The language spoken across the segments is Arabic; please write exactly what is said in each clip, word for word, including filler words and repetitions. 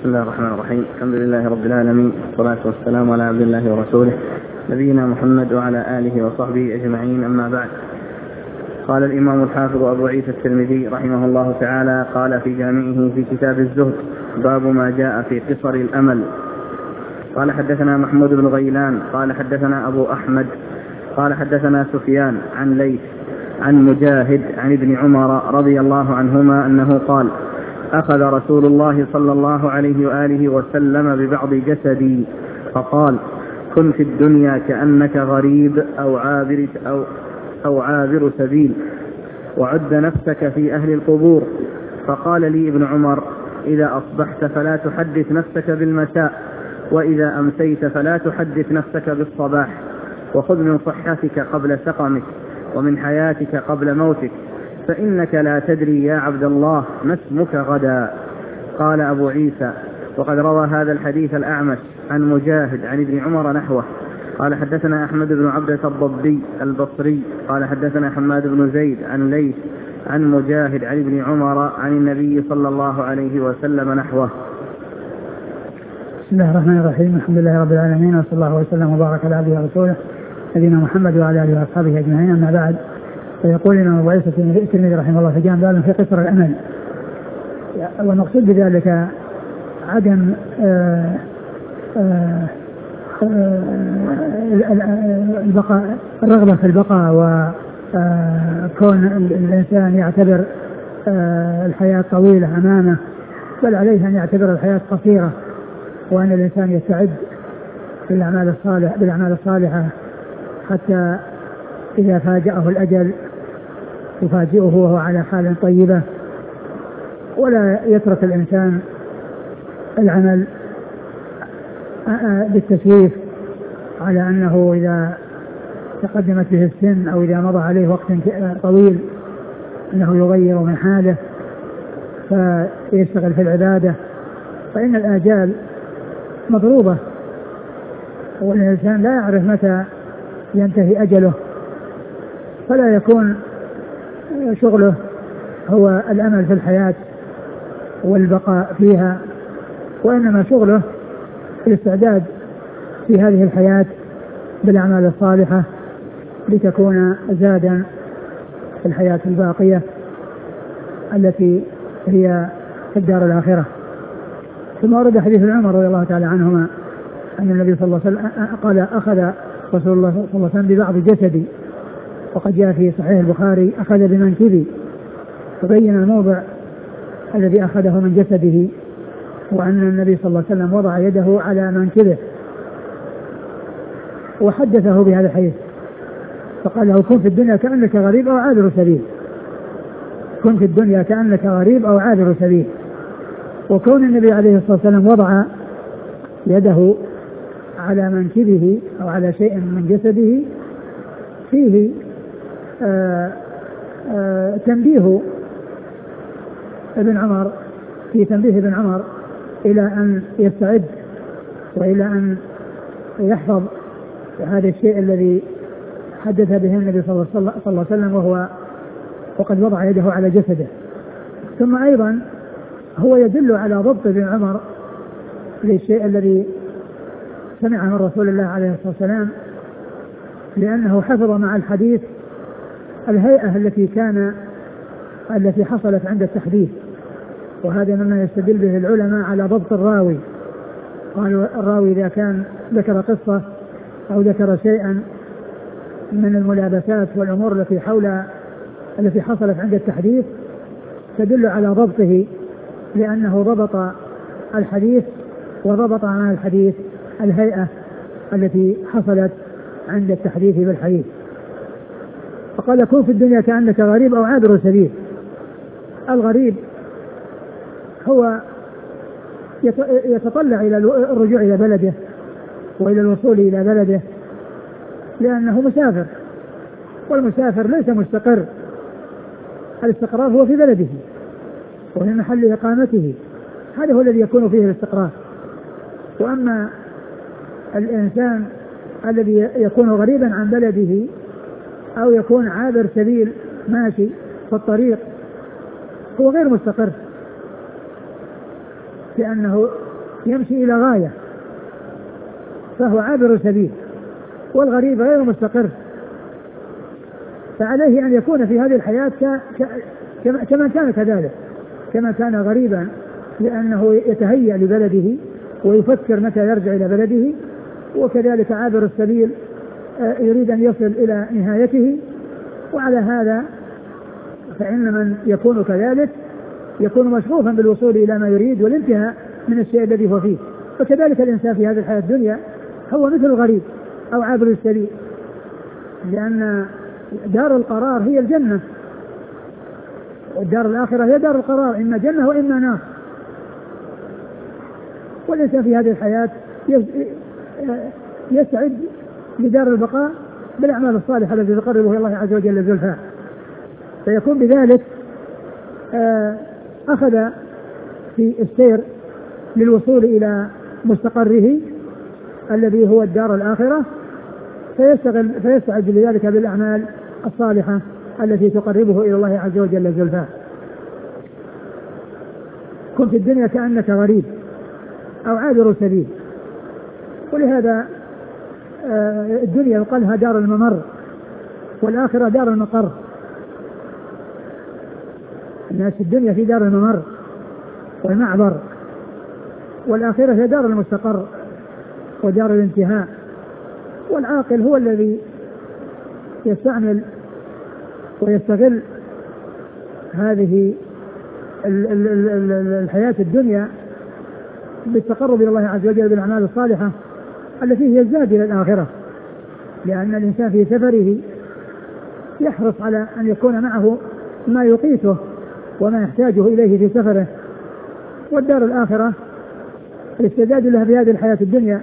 بسم الله الرحمن الرحيم. الحمد لله رب العالمين، والصلاة والسلام على عبد الله ورسوله نبينا محمد وعلى آله وصحبه أجمعين، أما بعد. قال الإمام الحافظ أبو عيسى الترمذي رحمه الله تعالى قال في جامعه في كتاب الزهد: باب ما جاء في قصر الأمل. قال حدثنا محمود بن غيلان قال حدثنا أبو أحمد قال حدثنا سفيان عن ليث عن مجاهد عن ابن عمر رضي الله عنهما أنه قال: أخذ رسول الله صلى الله عليه وآله وسلم ببعض جسدي فقال: كن في الدنيا كأنك غريب أو عابر, أو أو عابر سبيل، وعد نفسك في أهل القبور. فقال لي ابن عمر: إذا أصبحت فلا تحدث نفسك بالمساء، وإذا أمسيت فلا تحدث نفسك بالصباح، وخذ من صحتك قبل سقمك، ومن حياتك قبل موتك، فإنك لا تدري يا عبد الله ما اسمك غدا. قال أبو عيسى: وقد روى هذا الحديث الأعمش عن مجاهد عن ابن عمر نحوه. قال حدثنا أحمد بن عبدة الضبي البصري قال حدثنا حماد بن زيد عن ليث عن مجاهد عن ابن عمر عن النبي صلى الله عليه وسلم نحوه. بسم الله الرحمن الرحيم. الحمد لله رب العالمين، وصلى الله وسلم وبارك على عبده ورسوله نبينا محمد وعلى آله وأصحابه أجمعين، أما بعد. فيقول الإمام أبو عيسى الترمذي رحمه الله في جامع باب في قصر الأمل، والمقصود بذلك عدم آآ آآ البقاء، الرغبة في البقاء، وكون الإنسان يعتبر الحياة طويلة أمامه، بل عليه أن يعتبر الحياة قصيرة، وأن الإنسان يستعد بالأعمال الصالحة بالأعمال الصالحة حتى إذا فاجأه الأجل يفاجئه وهو على حال طيبة، ولا يترك الإنسان العمل بالتسويف على أنه إذا تقدمت به السن أو إذا مضى عليه وقت طويل أنه يغير من حاله فيشتغل في العبادة، فإن الآجال مضروبة، والإنسان لا يعرف متى ينتهي أجله، فلا يكون شغله هو الأمل في الحياة والبقاء فيها، وإنما شغله الاستعداد في هذه الحياة بالأعمال الصالحة لتكون زادا في الحياة الباقية التي هي في الدار الآخرة. ثم ورد حديث عمر رضي الله تعالى عنهما أن النبي صلى الله عليه وسلم قال: أخذ رسول الله صلى الله عليه وسلم ببعض جسدي، وقد جاء في صحيح البخاري: أخذ بمنكبي، تبين الموضع الذي أخذه من جسده، وأن النبي صلى الله عليه وسلم وضع يده على منكبه وحدثه بهذا الحديث، فقال له: كن في الدنيا كأنك غريب أو عابر سبيل. كن في الدنيا كأنك غريب أو عابر سبيل. وكون النبي عليه الصلاة والسلام وضع يده على منكبه أو على شيء من جسده فيه آآ آآ تنبيه ابن عمر في تنبيه ابن عمر إلى أن يستعد وإلى أن يحفظ هذا الشيء الذي حدث به النبي صلى الله عليه وسلم، وهو وقد وضع يده على جسده. ثم أيضا هو يدل على ضبط ابن عمر للشيء الذي سمع من رسول الله عليه الصلاة والسلام، لأنه حفظ مع الحديث الهيئة التي كان التي حصلت عند التحديث، وهذا مما يستدل به العلماء على ضبط الراوي. قالوا الراوي إذا كان ذكر قصة أو ذكر شيئا من الملابسات والأمور التي حول التي حصلت عند التحديث تدل على ضبطه، لأنه ضبط الحديث وضبط مع الحديث الهيئة التي حصلت عند التحديث بالحديث. فقال: كن في الدنيا كأنك غريب أو عابر سبيل. الغريب هو يتطلع إلى الرجوع إلى بلده وإلى الوصول إلى بلده، لأنه مسافر، والمسافر ليس مستقر، الاستقرار هو في بلده وفي محل إقامته، هذا هو الذي يكون فيه الاستقرار. وأما الإنسان الذي يكون غريبا عن بلده أو يكون عابر سبيل ماشي في الطريق هو غير مستقر، لأنه يمشي إلى غاية فهو عابر سبيل، والغريب غير مستقر، فعليه أن يكون في هذه الحياة كما كان كذلك، كما كان غريبا لأنه يتهيأ لبلده ويفكر متى يرجع إلى بلده، وكذلك عابر السبيل يريد أن يصل إلى نهايته. وعلى هذا فإن من يكون كذلك يكون مشغوفا بالوصول إلى ما يريد والانتهاء من الشيء الذي هو فيه. فكذلك الإنسان في هذه الحياة الدنيا هو مثل الغريب أو عابر السبيل، لأن دار القرار هي الجنة، والدار الآخرة هي دار القرار، إما جنة وإما نار. والإنسان في هذه الحياة يسعد لدار البقاء بالأعمال الصالحة التي تقربه إلى الله عز وجل زلفى، فيكون بذلك أخذ في السير للوصول إلى مستقره الذي هو الدار الآخرة، فيستغل فيستعد لذلك بالأعمال الصالحة التي تقربه إلى الله عز وجل زلفى. كن في الدنيا كأنك غريب أو عابر سبيل. ولهذا الدنيا يقال لها دار الممر، والآخرة دار المقر. الناس في الدنيا في دار الممر والمعبر، والآخرة هي دار المستقر ودار الانتهاء. والعاقل هو الذي يستعمل ويستغل هذه الحياة الدنيا بالتقرب إلى الله عز وجل بالأعمال الصالحة التي هي الزاد إلى الآخرة، لأن الإنسان في سفره يحرص على أن يكون معه ما يقيته وما يحتاجه إليه في سفره. والدار الآخرة الاستعداد لها في هذه الحياة الدنيا،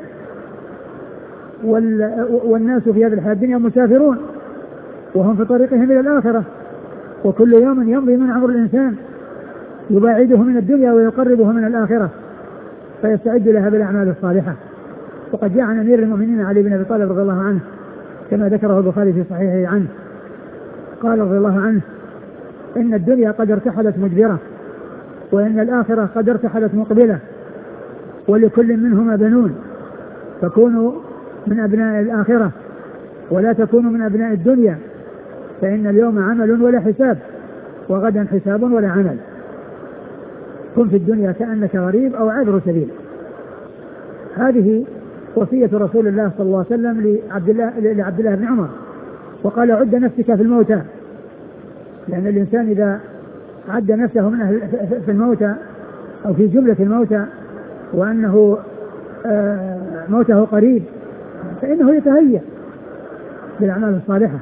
والناس في هذه الحياة الدنيا مسافرون وهم في طريقهم إلى الآخرة، وكل يوم يمضي من عمر الإنسان يباعده من الدنيا ويقربه من الآخرة، فيستعد لها بالأعمال الصالحة. وقد جاء عن أمير المؤمنين علي بن أبي طالب رضي الله عنه كما ذكره البخاري في صحيحه عنه قال رضي الله عنه: إن الدنيا قد ارتحلت مدبرة، وإن الآخرة قد ارتحلت مقبلة، ولكل منهما بنون، فكونوا من أبناء الآخرة ولا تكونوا من أبناء الدنيا، فإن اليوم عمل ولا حساب، وغدا حساب ولا عمل. كن في الدنيا كأنك غريب أو عابر سبيل. هذه وصية رسول الله صلى الله عليه وسلم لعبد الله, لعبد الله بن عمر، وقال: عد نفسك في الموتى، لأن الإنسان إذا عد نفسه من أهل في الموتى أو في جملة الموتى وأنه موته قريب فإنه يتهيأ بالأعمال الصالحة.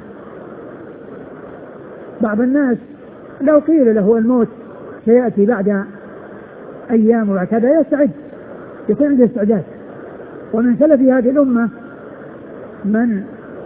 بعض الناس لو قيل له الموت سيأتي بعد أيام وكذا يستعد، يكون عنده استعداد. ومن سلف هذه الأمة من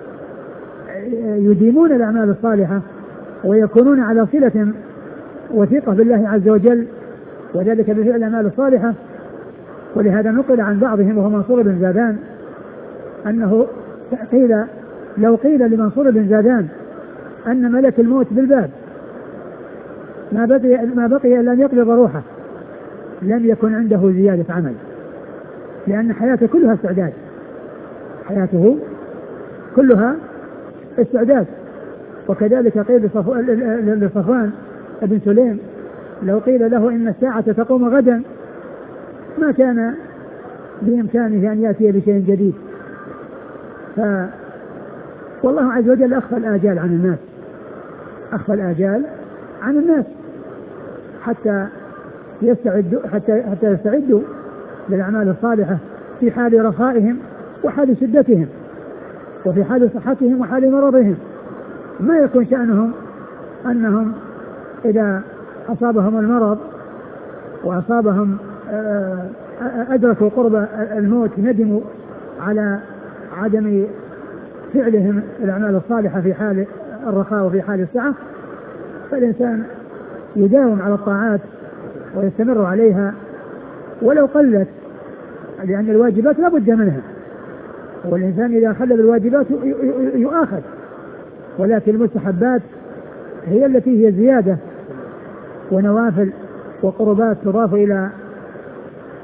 يديمون الأعمال الصالحة ويكونون على صلة وثيقة بالله عز وجل، وذلك بفعل الأعمال الصالحة. ولهذا نقل عن بعضهم وهو منصور بن زادان أنه قيل لو قيل لمنصور بن زادان أن ملك الموت بالباب ما بقي ما بقي إلا أن يقبض روحه لم يكن عنده زيادة عمل، لأن حياته كلها استعداد، حياته كلها استعداد. وكذلك قيل لصفوان بن سليم لو قيل له إن الساعة تقوم غدا ما كان بإمكانه أن يأتي بشيء جديد. ف والله عز وجل أخفى الآجال عن الناس، أخفى الآجال عن الناس حتى يستعدوا حتى حتى يستعدوا للأعمال الصالحة في حال رخائهم وحال شدتهم، وفي حال صحتهم وحال مرضهم. ما يكون شأنهم أنهم إذا أصابهم المرض وأصابهم أدركوا قرب الموت ندموا على عدم فعلهم الأعمال الصالحة في حال الرخاء وفي حال السعة. فالإنسان يداوم على الطاعات ويستمر عليها ولو قلت، لأن الواجبات لا بد منها، والإنسان إذا خلى بالواجبات يؤاخذ، ولكن المستحبات هي التي هي زيادة ونوافل وقربات تضاف إلى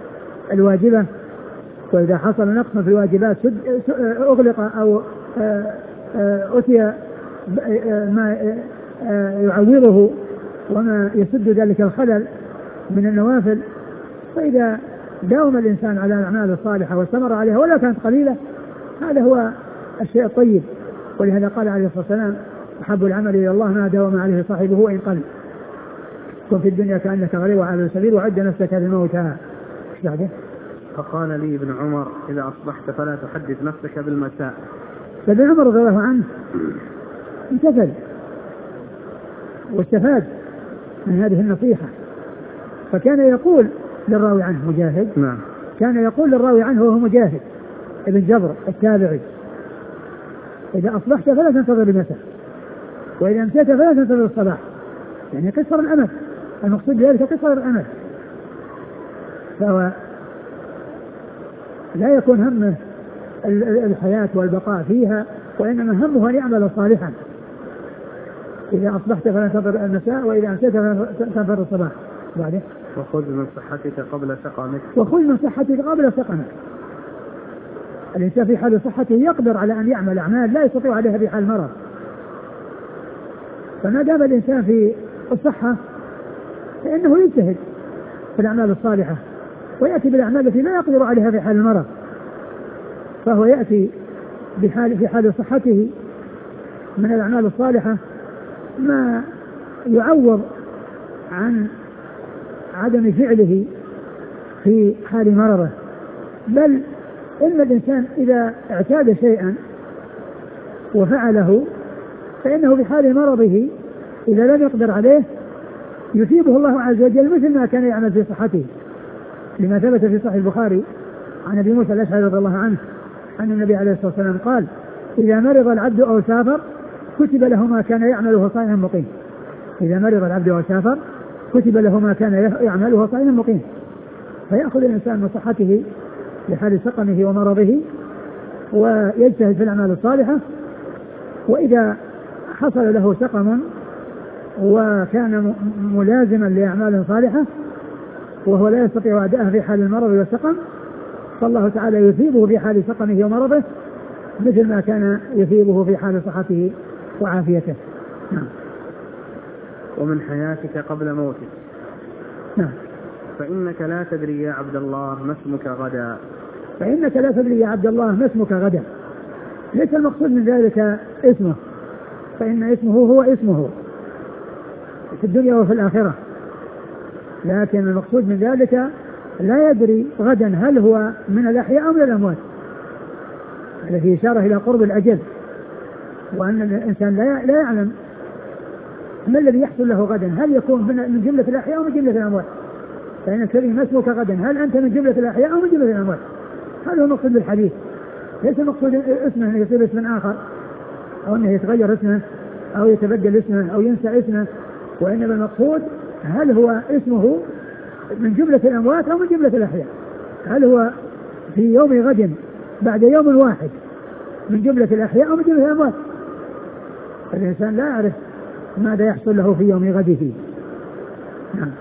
الواجبة، وإذا حصل نقص في الواجبات أغلق أو أتي ما يعوضه وما يسد ذلك الخلل من النوافل. فإذا داوم الإنسان على الأعمال الصالحة واستمر عليها ولا كانت قليلة، هذا هو الشيء الطيب. ولهذا قال عليه الصلاة والسلام: أحب العمل إلى الله ما داوم عليه صاحبه وإن قل. كن في الدنيا كأنك غريب وعلى السبيل وعد نفسك لموتها. فقال لي ابن عمر: إذا أصبحت فلا تحدث نفسك بالمساء. فابن عمر رضي الله عنه امتثل واستفاد من هذه النصيحة، فكان يقول للراوي عنه مجاهد نعم. كان يقول للراوي عنه وهو مجاهد ابن جبر التابعي: إذا أصبحت فلا تنتظر المساء، وإذا أمسيت فلا تنتظر الصباح. يعني قصر الأمل، المقصود بذلك قصر الأمل. فهو لا يكون همه الحياة والبقاء فيها، وإنما همه أن يعمل صالحا. إذا أصبحت فلا تنتظر المساء، وإذا أمسيت فلا تنتظر الصباح. بعده: وخذ من صحتك قبل سقمك. وخذ من صحتك قبل سقمك. الإنسان في حال صحته يقدر على أن يعمل أعمال لا يستطيع عليها في حال مرض. فما دام الإنسان في الصحة فإنه يجتهد في الأعمال الصالحة ويأتي بالأعمال التي لا يقدر عليها في حال المرض. فهو يأتي بحال في حال صحته من الأعمال الصالحة ما يعوض عن عدم فعله في حال مرضه. بل إن الإنسان إذا اعتاد شيئا وفعله فإنه في حال مرضه إذا لم يقدر عليه يثيبه الله عز وجل مثل ما كان يعمل في صحته، لما ثبت في صحيح البخاري عن أبي موسى الأشعري رضي الله عنه أن النبي عليه الصلاة والسلام قال: إذا مرض العبد أو سافر كتب له ما كان يعمله صحيحا مقيم. إذا مرض العبد أو سافر كتب له ما كان يعمله صحيحا مقيم. فيأخذ الإنسان من صحته لحال سقمه ومرضه ويجتهد في الأعمال الصالحة، وإذا حصل له سقم وكان ملازما لأعمال صالحة وهو لا يستطيع أداءها في حال المرض والسقم، فالله تعالى يثيبه في حال سقمه ومرضه مثل ما كان يثيبه في حال صحته وعافيته. نعم. ومن حياتك قبل موتك. نعم. فإنك لا تدري يا عبد الله ما اسمك غدا. فإنك لا تدري يا عبد الله ما اسمك غدا. ليس المقصود من ذلك اسمه، فإن اسمه هو اسمه في الدنيا وفي الآخرة، لكن المقصود من ذلك لا يدري غدا هل هو من الأحياء أو من الأموات. هذا فيه إشارة إلى قرب الأجل، وأن الإنسان لا يعلم ما الذي يحصل له غدا، هل يكون من جملة الأحياء أو من جملة الأموات. فإن الكريم ما اسمك غدا، هل أنت من جملة الأحياء أو من جملة الأموات. هذا هو المقصود بالحديث، ليس المقصود اسمه أنه يصير اسم آخر أو أنه يتغير اسمه أو يتبدل اسمه أو ينسى اسمه، وإنما المقصود هل هو اسمه من جملة الأموات أو من جملة الأحياء. هل هو في يوم غد بعد يوم واحد من جملة الأحياء أو من جملة الأموات. الإنسان لا يعرف ماذا يحصل له في يوم غده. نعم.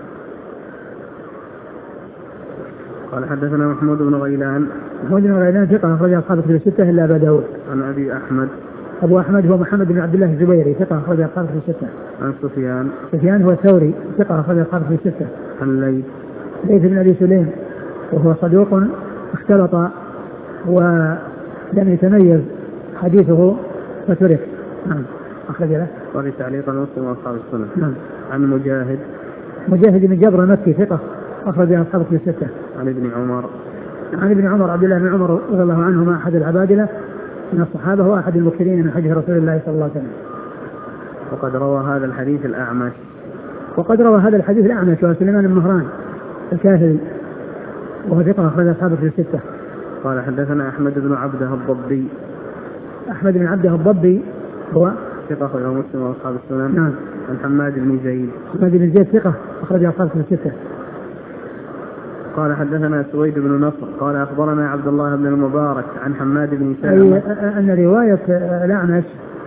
قال حدثنا محمود بن غيلان. محمود بن غيلان ثقة أخرج أصحاب الكتب الستة إلا أبا داود. عن أبي أحمد. أبو أحمد هو محمد بن عبد الله الزبيري ثقة أخرج أصحاب الكتب الستة. عن سفيان. سفيان هو الثوري ثقة أخرج أصحاب الكتب الستة. عن ليث. ليث بن أبي سليم وهو صدوق اختلط ولم يتميز حديثه فترك. نعم. أخرج له. وفي تعليق مسلم وأصحاب السنة. نعم. عن مجاهد. مجاهد بن جبر المكي ثقة أخرج أصحاب الكتب الستة. عن ابن عمر. عن ابن عمر عبد الله بن عمر رضي الله عنهما أحد العبادلة من الصحابة وأحد المكثرين من حديث رسول الله صلى الله عليه وسلم. وقد روى هذا الحديث الأعمش. وقد روى هذا الحديث الأعمش وسليمان بن مهران الكاهلي وهو ثقة أخرج أصحاب الكتب الستة. قال حدثنا أحمد بن عبده الضبي. أحمد بن عبده الضبي هو ثقة أخرج مسلم وأصحاب السنن. نعم. عن حماد بن زيد. حماد بن زيد ثقة أخرج أصحاب الكتب الستة. قال حدثنا سويد بن نصر قال أخبرنا عبد الله بن المبارك عن حماد بن سلمة أن رواية الأعمش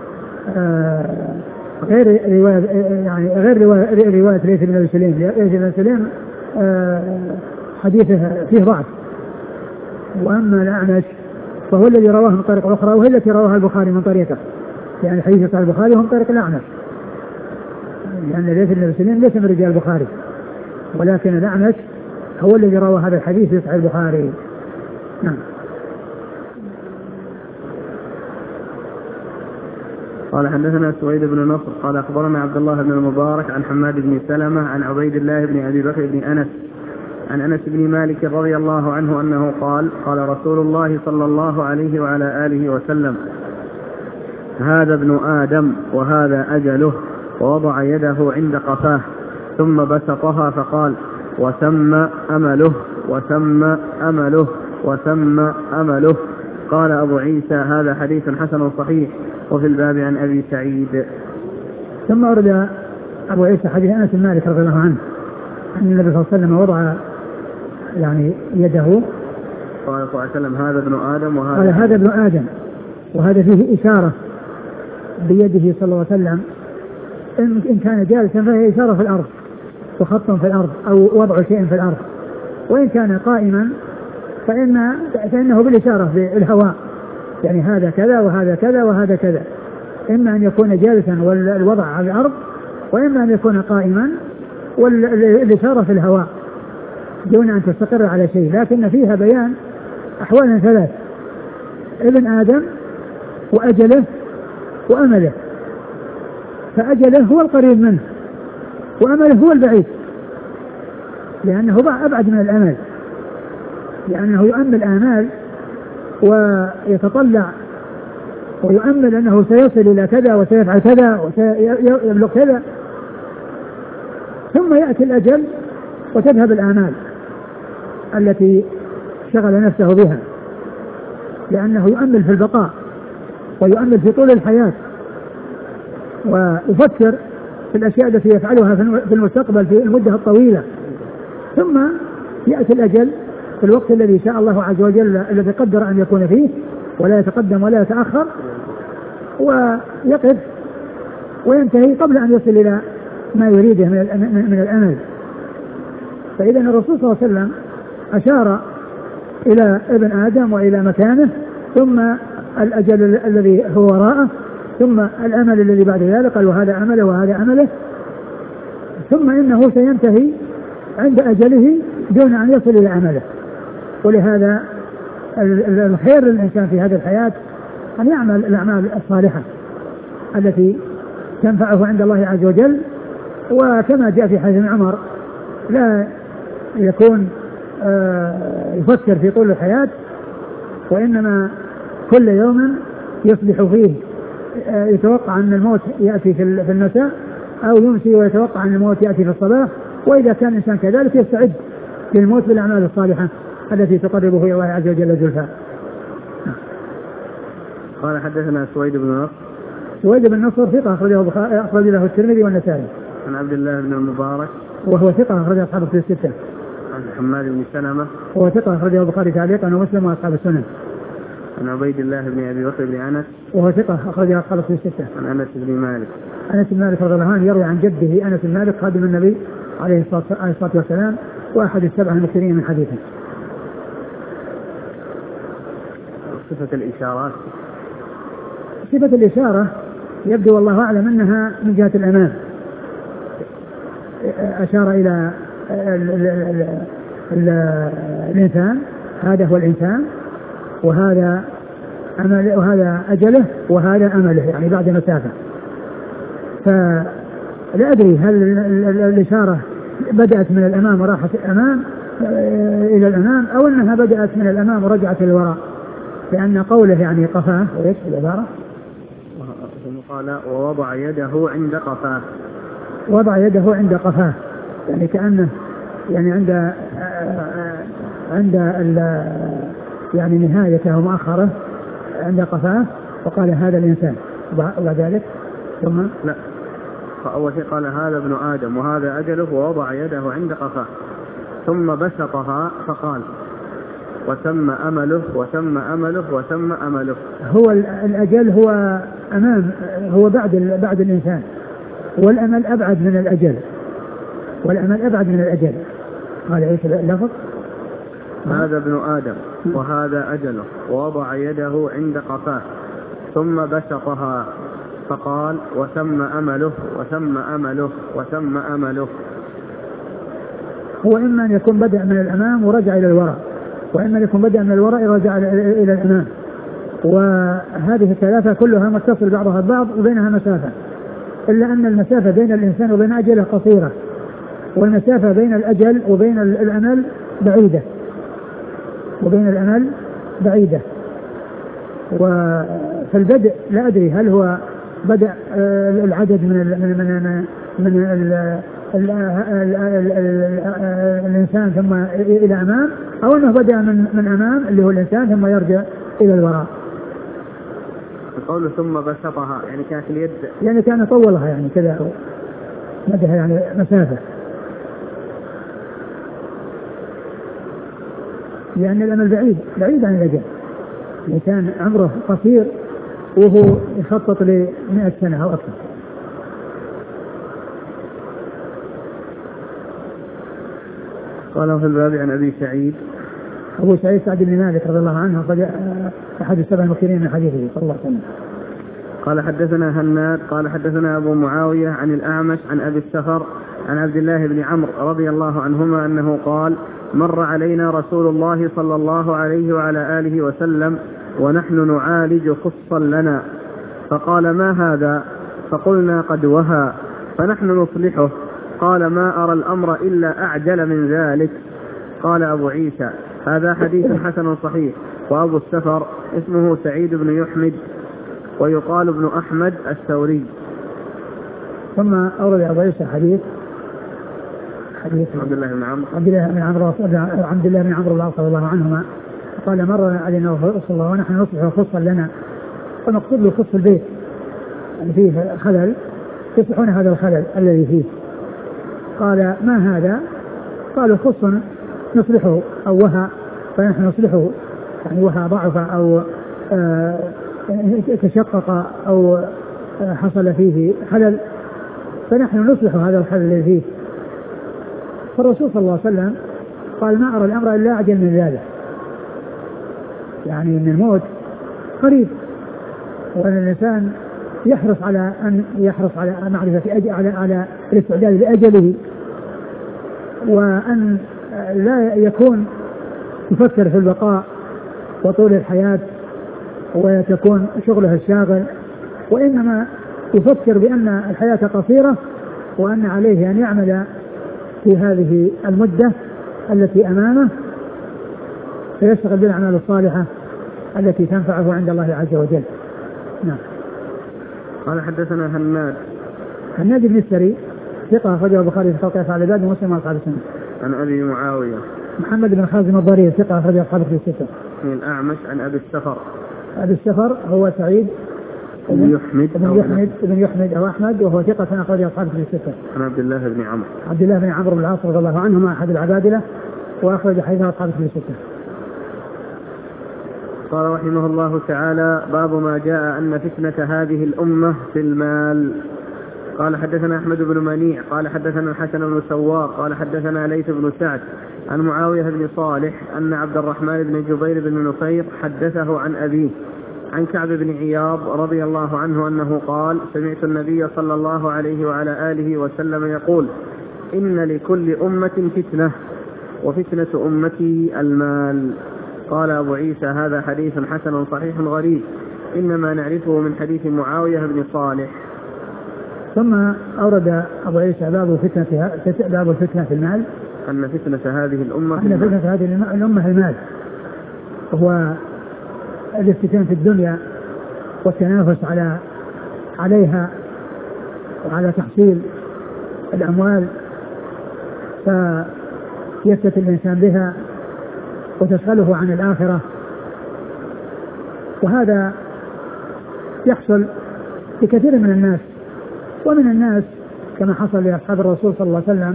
غير رواية يعني غير رواية رواية ليث بن أبي سليم. ليث بن أبي سليم حديثه فيه ضعف وأما الأعمش فهو الذي رواه من طريق أخرى وهي التي رواها البخاري من طريقه، يعني الحديث صحيح البخاري هو من طريق الأعمش، لأن ليس المرسلين ليس من رجال البخاري، ولكن الأعمش هو الذي روى هذا الحديث في صحيح البخاري. نعم. قال حدثنا سويد بن نصر قال أخبرنا عبد الله بن المبارك عن حماد بن سلمة عن عبيد الله بن أبي بكر بن أنس عن أنس بن مالك رضي الله عنه أنه قال قال رسول الله صلى الله عليه وعلى آله وسلم هذا ابن آدم وهذا أجله، ووضع يده عند قفاه ثم بسطها فقال وثم أمله وثم أمله وثم أمله. قال أبو عيسى هذا حديث حسن صحيح. وفي الباب عن أبي سعيد. ثم أرد أبو عيسى حديث أنس بن مالك رضي الله عنه أن النبي صلى الله عليه وسلم وضع يعني يده، قال صلى الله عليه وسلم هذا ابن آدم وهذا قال هذا ابن آدم، وهذا فيه إشارة بيده صلى الله عليه وسلم، إن كان جالسا فهي إشارة في الأرض وخط في الأرض أو وضع شيء في الأرض، وإن كان قائما فإن فإنه بالإشارة بالهواء، يعني هذا كذا وهذا كذا وهذا كذا، إما أن يكون جالسا والوضع على الأرض، وإما أن يكون قائما والإشارة في الهواء دون أن تستقر على شيء، لكن فيها بيان أحوال ثلاث: ابن آدم وأجله وأمله. فأجله هو القريب منه، وأمله هو البعيد، لأنه أبعد من الأمل، لأنه يؤمل آمال ويتطلع ويؤمل أنه سيصل إلى كذا وسيفعل كذا وسيبلغ كذا، ثم يأتي الأجل وتذهب الآمال التي شغل نفسه بها، لأنه يؤمل في البقاء ويؤمل في طول الحياة ويفكر في الأشياء التي يفعلها في المستقبل في المدة الطويلة، ثم يأتي الأجل في الوقت الذي شاء الله عز وجل الذي قدر أن يكون فيه، ولا يتقدم ولا يتأخر، ويقف وينتهي قبل أن يصل إلى ما يريده من الأمل. فإذا الرسول صلى الله عليه وسلم أشار إلى ابن آدم وإلى مكانه، ثم الأجل الذي هو وراءه، ثم الأمل الذي بعد ذلك، قال وهذا أمله وهذا أمله، ثم إنه سينتهي عند أجله دون أن يصل إلى أمله. ولهذا الخير للإنسان في هذه الحياة أن يعمل الأعمال الصالحة التي تنفعه عند الله عز وجل، وكما جاء في حديث عمر لا يكون يفكر في طول الحياة، وإنما كل يوم يصبح فيه يتوقع أن الموت يأتي في المساء، أو يمسي ويتوقع أن الموت يأتي في الصباح، وإذا كان الإنسان كذلك يستعد للموت بالأعمال الصالحة التي تقربه إلى الله عز وجل زلفى. قال حدثنا سويد بن نصر. سويد بن نصر ثقة أخرج له الترمذي والنسائي. عن عبد الله بن المبارك وهو ثقة أخرج أصحاب الكتب الستة. عن حماد بن سلمة وهو ثقة أخرجه البخاري تعليقا ومسلم وأصحاب السنن. عن عبيد الله بن أبي بكر بن أنس وهو ثقة أخرجه أصحاب الكتب الستة. عن أنس بن مالك. أنس بن مالك رضي الله عنه يروي عن جده أنس بن مالك خادم النبي عليه الصلاة والسلام وأحد السبع المكثرين من حديثه. صفة الإشارات. صفة الإشارة يبدو والله أعلم أنها من جهة الأمام، أشار إلى ال ال ال ال الإنسان، هذا هو الإنسان، وهذا أمل وهذا أجله وهذا أمله، يعني بعد مسافة. فلا أدري هل الإشارة بدأت من الأمام وراحت الأمام إلى الأمام، أو أنها بدأت من الأمام ورجعت إلى الوراء، لأن قوله يعني قفاه وإيش العبارة؟ قال ووضع يده عند قفاه. وضع يده عند قفاه، يعني كأنه يعني عند عند يعني نهايته ومؤخره عند قفاه، وقال هذا الإنسان، وبعد ذلك ثم لا أول شيء قال هذا ابن آدم وهذا أجله، ووضع يده عند قفاه ثم بسطها فقال وتم أمله وتم أمله وتم أمله. هو الأجل هو أمام، هو بعد بعد الإنسان، والأمل أبعد من الأجل، والأمل أبعد من الأجل. قال إيش اللفظ؟ هذا ابن آدم وهذا أجله، ووضع يده عند قفاه ثم بسطها فقال وثم أمله وثم أمله وثم أمله. هو إما أن يكون بدأ من الأمام ورجع إلى الوراء، وإما أن يكون بدأ من الوراء ورجع إلى الأمام، وهذه الثلاثة كلها متصل بعضها البعض وبينها مسافة، إلا أن المسافة بين الإنسان وبين أجله قصيرة، والمسافة بين الأجل وبين الأمل بعيدة وبين الأمل بعيدة. وفي البدء لا أدري هل هو بدأ العدد من ال من ال من ال ال ال ال ال الإنسان ثم إلى أمام، أو أنه بدأ من من أمام اللي هو الإنسان ثم يرجع إلى الوراء. قوله ثم بسطها يعني كانت اليد يعني كان طولها يعني كذا مدها يعني مسافة، لأن الأمل بعيد بعيد عن الأجل، يعني كان عمره قصير وهو يخطط لمئة سنة أو أكثر. قال في الباب عن أبي سعيد أبو سعيد سعد بن مالك رضي الله عنه قد أحد السبع المكثرين من حديثه صلى الله عليه وسلم. قال حدثنا هناد قال حدثنا أبو معاوية عن الأعمش عن أبي السفر عن عبد الله بن عمرو رضي الله عنهما أنه قال مر علينا رسول الله صلى الله عليه وعلى آله وسلم ونحن نعالج خصا لنا، فقال ما هذا؟ فقلنا قد وهى، فنحن نصلحه. قال ما أرى الأمر إلا أعجل من ذلك. قال أبو عيسى هذا حديث حسن صحيح. وأبو السفر اسمه سعيد بن يحمد ويقال ابن أحمد الثوري. ثم أورد أبو عيسى حديث حديث عبد الله بن عمرو عبد الله بن عمرو عبد الله بن عمرو رضي الله عنهما قال مر علينا رسول الله ونحن نصلح خصا لنا، فنقصد له خص البيت اللي فيه خلل، يصلحون هذا الخلل الذي فيه. قال ما هذا؟ قالوا خص نصلحه أو وهى، فنحن نصلحه يعني وهى ضعف أو آه تشقق أو آه حصل فيه خلل، فنحن نصلح هذا الخلل الذي فيه. فالرسول صلى الله عليه وسلم قال ما أرى الأمر إلا أعجل من ذلك، يعني أن الموت قريب، وأن الإنسان يحرص على أن يحرص على معرفة أجل على على الاستعداد لأجله، وأن لا يكون يفكر في البقاء وطول الحياة وتكون شغله الشاغل، وإنما يفكر بأن الحياة قصيرة وأن عليه أن يعمل في هذه المدة التي أمامه، فيشتغل بالأعمال الصالحة التي تنفعه عند الله عز وجل. نعم. قال حدثنا هناد هناد بن السري ثقة أخرجه البخاري في خلق أفعال العباد ومسلم وأصحاب السنة. عن أبي معاوية محمد بن خازم الضرير ثقة أخرجه أصحاب في الستة. من الأعمش عن أبي السفر أبي السفر هو سعيد بن يحمد بن يحمد بن يحمد أو أحمد وهو ثقة أخرجه أصحاب في الستة. عن عبد الله بن عمرو عبد الله بن عمرو بن العاص رضي الله عنهما أحد العبادلة وأخرج حديثه أصحاب في الستة. قال رحمه الله تعالى باب ما جاء أن فتنة هذه الأمة في المال. قال حدثنا أحمد بن منيع قال حدثنا الحسن بن سوار قال حدثنا ليث بن سعد عن معاوية بن صالح أن عبد الرحمن بن جبير بن نفير حدثه عن أبيه عن كعب بن عياض رضي الله عنه أنه قال سمعت النبي صلى الله عليه وعلى آله وسلم يقول إن لكل أمة فتنة وفتنة أمتي المال. قال أبو عيسى هذا حديث حسن صحيح غريب إنما نعرفه من حديث معاوية بن صالح. ثم أورد أبو عيسى باب فتنة باب الفتنة في المال، أن فتنة هذه الأمة أن فتنة هذه الأمة المال، هو الافتتان في الدنيا والتنافس على عليها وعلى تحصيل الأموال، فيفتت الإنسان بها وتشغله عن الآخرة، وهذا يحصل لكثير من الناس، ومن الناس كما حصل لأصحاب الرسول صلى الله عليه وسلم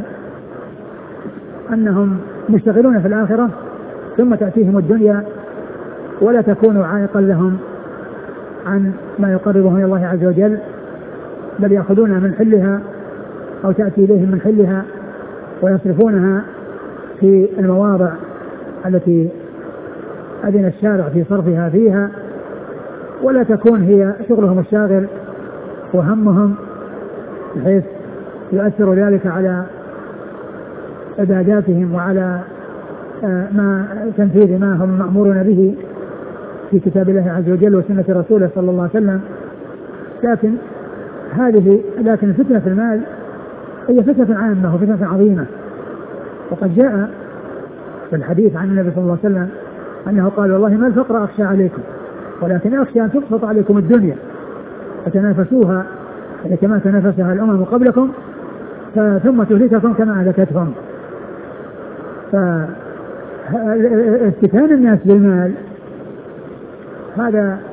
أنهم مشتغلون في الآخرة ثم تأتيهم الدنيا ولا تكون عائقا لهم عن ما يقربهم إلى الله عز وجل، بل يأخذونها من حلها أو تأتي إليهم من حلها ويصرفونها في المواضع التي أذن الشارع في صرفها فيها، ولا تكون هي شغلهم الشاغل وهمهم بحيث يؤثر ذلك على عباداتهم وعلى ما تنفيذ ما هم مأمورون به في كتاب الله عز وجل وسنة رسوله صلى الله عليه وسلم. لكن هذه لكن الفتنة في المال هي فتنة عامة وفتنة عظيمة، وقد جاء في الحديث عن النبي صلى الله عليه وسلم أنه قال والله ما الفقر أخشى عليكم ولكن أخشى أن تبسط عليكم الدنيا فتنافسوها كما تنافسها الأمم قبلكم ثم تهلككم كما أهلكتهم. فاستكان الناس بالمال هذا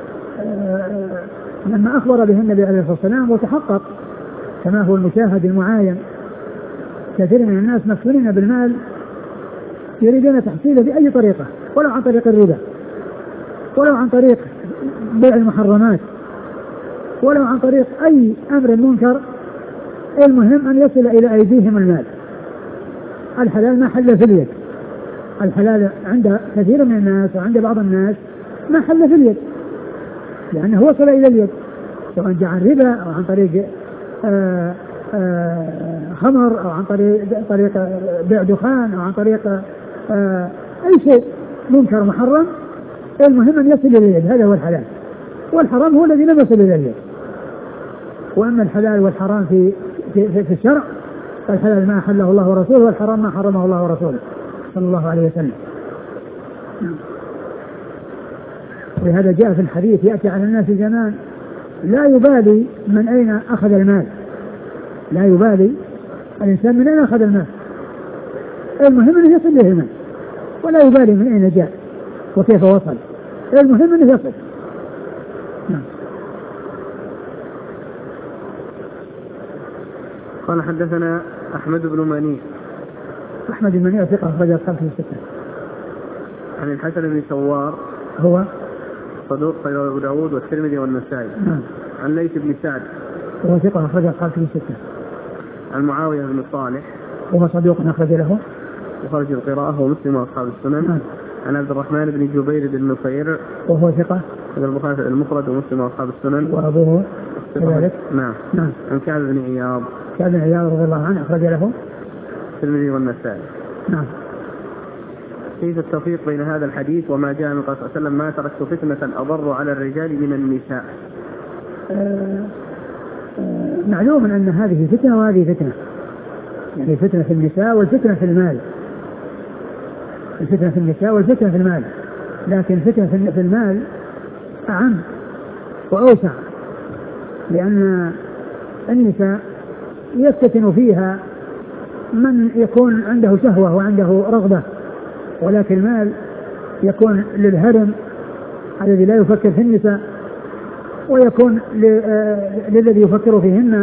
لما أخبر به النبي عليه الصلاة والسلام وتحقق كما هو المشاهد المعاين، كثير من الناس مفتونين بالمال يريدون تحصيله بأي طريقة، ولو عن طريق الربا، ولو عن طريق بيع المحرمات، ولو عن طريق أي أمر منكر، المهم أن يصل إلى أيديهم المال. الحلال ما حل في اليد، الحلال عند كثير من الناس وعند بعض الناس ما حل في اليد لأنه وصل إلى اليد، سواء جاء عن ربا أو عن طريق آآ آآ خمر أو عن طريق, طريق بيع دخان أو عن طريق أي شيء منكر محرم، المهم أن يصل إلى اليد. هذا هو الحلال، والحرام هو الذي لم يصل إلى اليد. وأما الحلال والحرام في, في, في الشرع فالحلال ما أحله الله ورسوله، والحرام ما حرمه الله ورسوله صلى الله عليه وسلم. ولهذا جاء في الحديث يأتي على الناس زمان لا يبالي من أين أخذ المال، لا يبالي الإنسان من أين أخذ المال، المهم أنه يصل إليه المال، ولا يبالي من أين جاء وكيف وصل، المهم أنه يصل. نعم. قال حدثنا أحمد بن منيع. أحمد بن منيع ثقة أخرج أصحابه الستة. عن الحسن بن سوار هو صدوق خير أبو داود والترمذي والنسائي. نعم. عن ليث بن سعد وهو ثقة أخرج أصحابه الستة. عن معاوية بن صالح وهو صدوق أخرج له وخرج القراءة ومسلم وأصحاب السنن. نعم. عن عبد الرحمن بن جبير بن نفير وهو ثقة هذا البخاري المفرد ومسلم وأصحاب السنن. وأبوه كذلك. نعم. نعم. عن كعب بن عياض كعب بن عياض رضي الله عنه أخرج له الترمذي والنسائي. نعم. كيف التوفيق بين هذا الحديث وما جاء من قال صلى الله عليه وسلم ما تركت فتنة أضر على الرجال من النساء؟ آه آه معلوم أن هذه فتنة وهذه فتنة، يعني فتنة في النساء والفتنة في المال، الفتنة في النساء والفتنة في المال، لكن فتنة في المال أعم وأوسع، لأن النساء يفتتن فيها من يكون عنده شهوة وعنده رغبة، ولكن المال يكون للهرم الذي لا يفكر في النساء، ويكون للذي يفكر فيهن.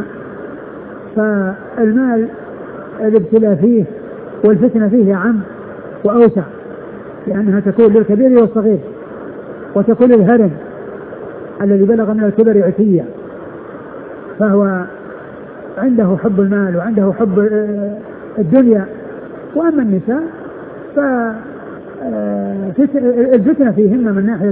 فالمال الابتلاء فيه والفتنة فيه عم وأوسع، لأنها تكون للكبير والصغير، وتكون للهرم الذي بلغ من الكبر عتيا، فهو عنده حب المال وعنده حب الدنيا. وأما النساء فالفتنة فيهن من ناحية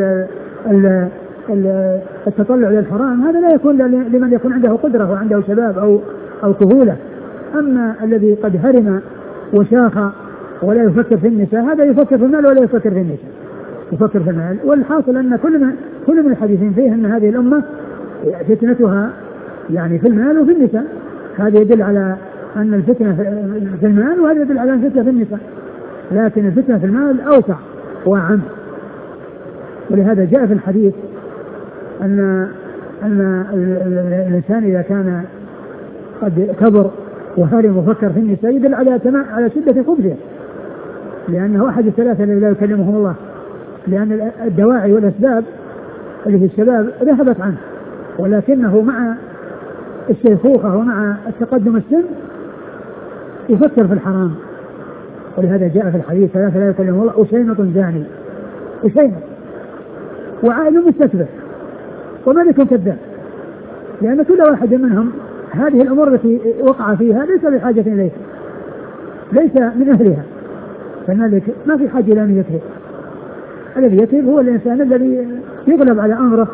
التطلع للحرام هذا لا يكون لمن يكون عنده قدرة وعنده شباب أو أو كهولة. أما الذي قد هرم وشاخ ولا يفكر في النساء هذا يفكر في المال ولا يفكر في النساء، يفكر في المال. والحاصل أن كل من كل من الحديثين فيه أن هذه الأمة فتنتها يعني في المال وفي النساء. هذا يدل على أن الفتنة في المال، وهذا يدل على أن الفتنة في النساء، لكن الفتنة في المال أوسع وأعم. ولهذا جاء في الحديث أن أن الإنسان إذا كان قد كبر وهرم وفكر في النساء يدل على على شدة خبثه، لأنه أحد الثلاثة الذي لا يكلمهم الله، لأن الدواعي والأسباب اللي في الشباب ذهبت عنه، ولكنه مع الشيخوخة ومع التقدم السن يفكر في الحرام. ولهذا جاء في الحديث ثلاثة لا يكلمهم الله: أشيمط زاني، أشيمط، وعائل مستكبر، وملك كذاب. لأن كل واحد منهم هذه الأمور التي وقع فيها ليس بحاجة إليها، ليس من أهلها، فالملك ما في حاجة إلى أن يكذب. الذي يكذب هو الإنسان الذي يغلب على أمره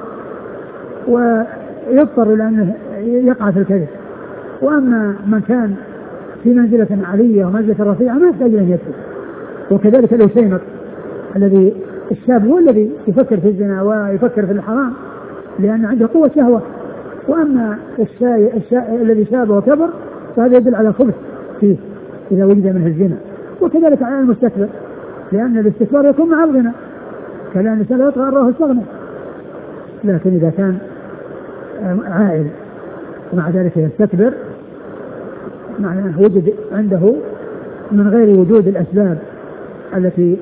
ويضطر إلى أنه يقع في الكذب. وأما من كان في منزلة عالية ومنزلة رفيعة ما يحتاج أن يكذب. وكذلك الأسيمر الذي الشاب هو الذي يفكر في الزنا ويفكر في الحرام لأن عنده قوة شهوة. وأما الشاي الشاي الذي شاب وكبر فهذا يدل على خبث فيه إذا وجد منه الزنا. وكذلك على المستكبر لأن الاستكبار يكون مع الغنى كان الإنسان لا يطغى الله استغنى. لكن إذا كان عائل ومع ذلك يستكبر معناه وجد عنده من غير وجود الأسباب التي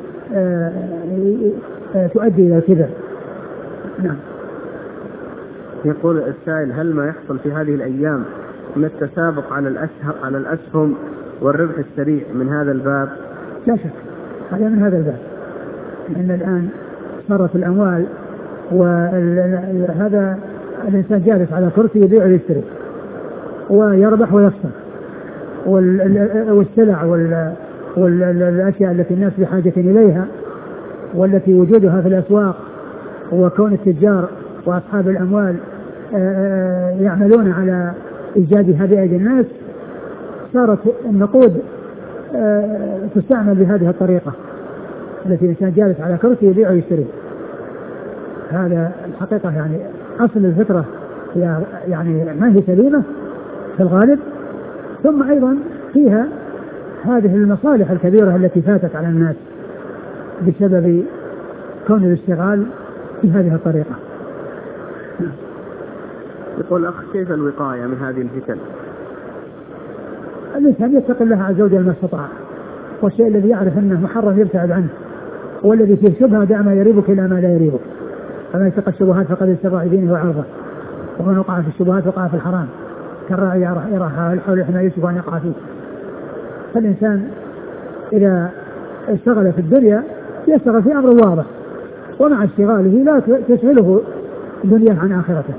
تؤدي إلى الكبر. نعم. يقول السائل هل ما يحصل في هذه الأيام من التسابق على الأسهم على الأسهم والربح السريع من هذا الباب؟ لا شك هذا من هذا الباب لأن الآن صارت الأموال وهذا الإنسان جالس على كرسي يبيع ويشتري ويربح ويخسر والسلع والأشياء التي الناس بحاجة إليها والتي وجودها في الأسواق وكون التجار وأصحاب الأموال يعملون على إيجاد هذه الناس صارت النقود تستعمل بهذه الطريقة التي الإنسان جالس على كرسي يبيع ويشتري. هذا الحقيقة يعني أصل الفكرة يعني ما هي سليمة في الغالب. ثم أيضا فيها هذه المصالح الكبيرة التي فاتت على الناس بسبب كون الاشتغال بهذه الطريقة. يقول الأخ كيف الوقاية من هذه الفتن؟ الإنسان يتقي الله عز وجل ما استطاع والشيء الذي يعرف أنه محرم يبتعد عنه والذي فيه شبهة دع ما يريبك إلى ما لا يريبك. فما يتقى الشبهات فقد استبرأ دينه وعرضه ومن وقع في الشبهات وقع في الحرام كالراعي يرعى الحول حين يوشك أن يقع فيه. فالإنسان إذا اشتغل في الدنيا يشتغل في أمر واضح ومع اشتغاله لا تشغله دنيا عن آخرته.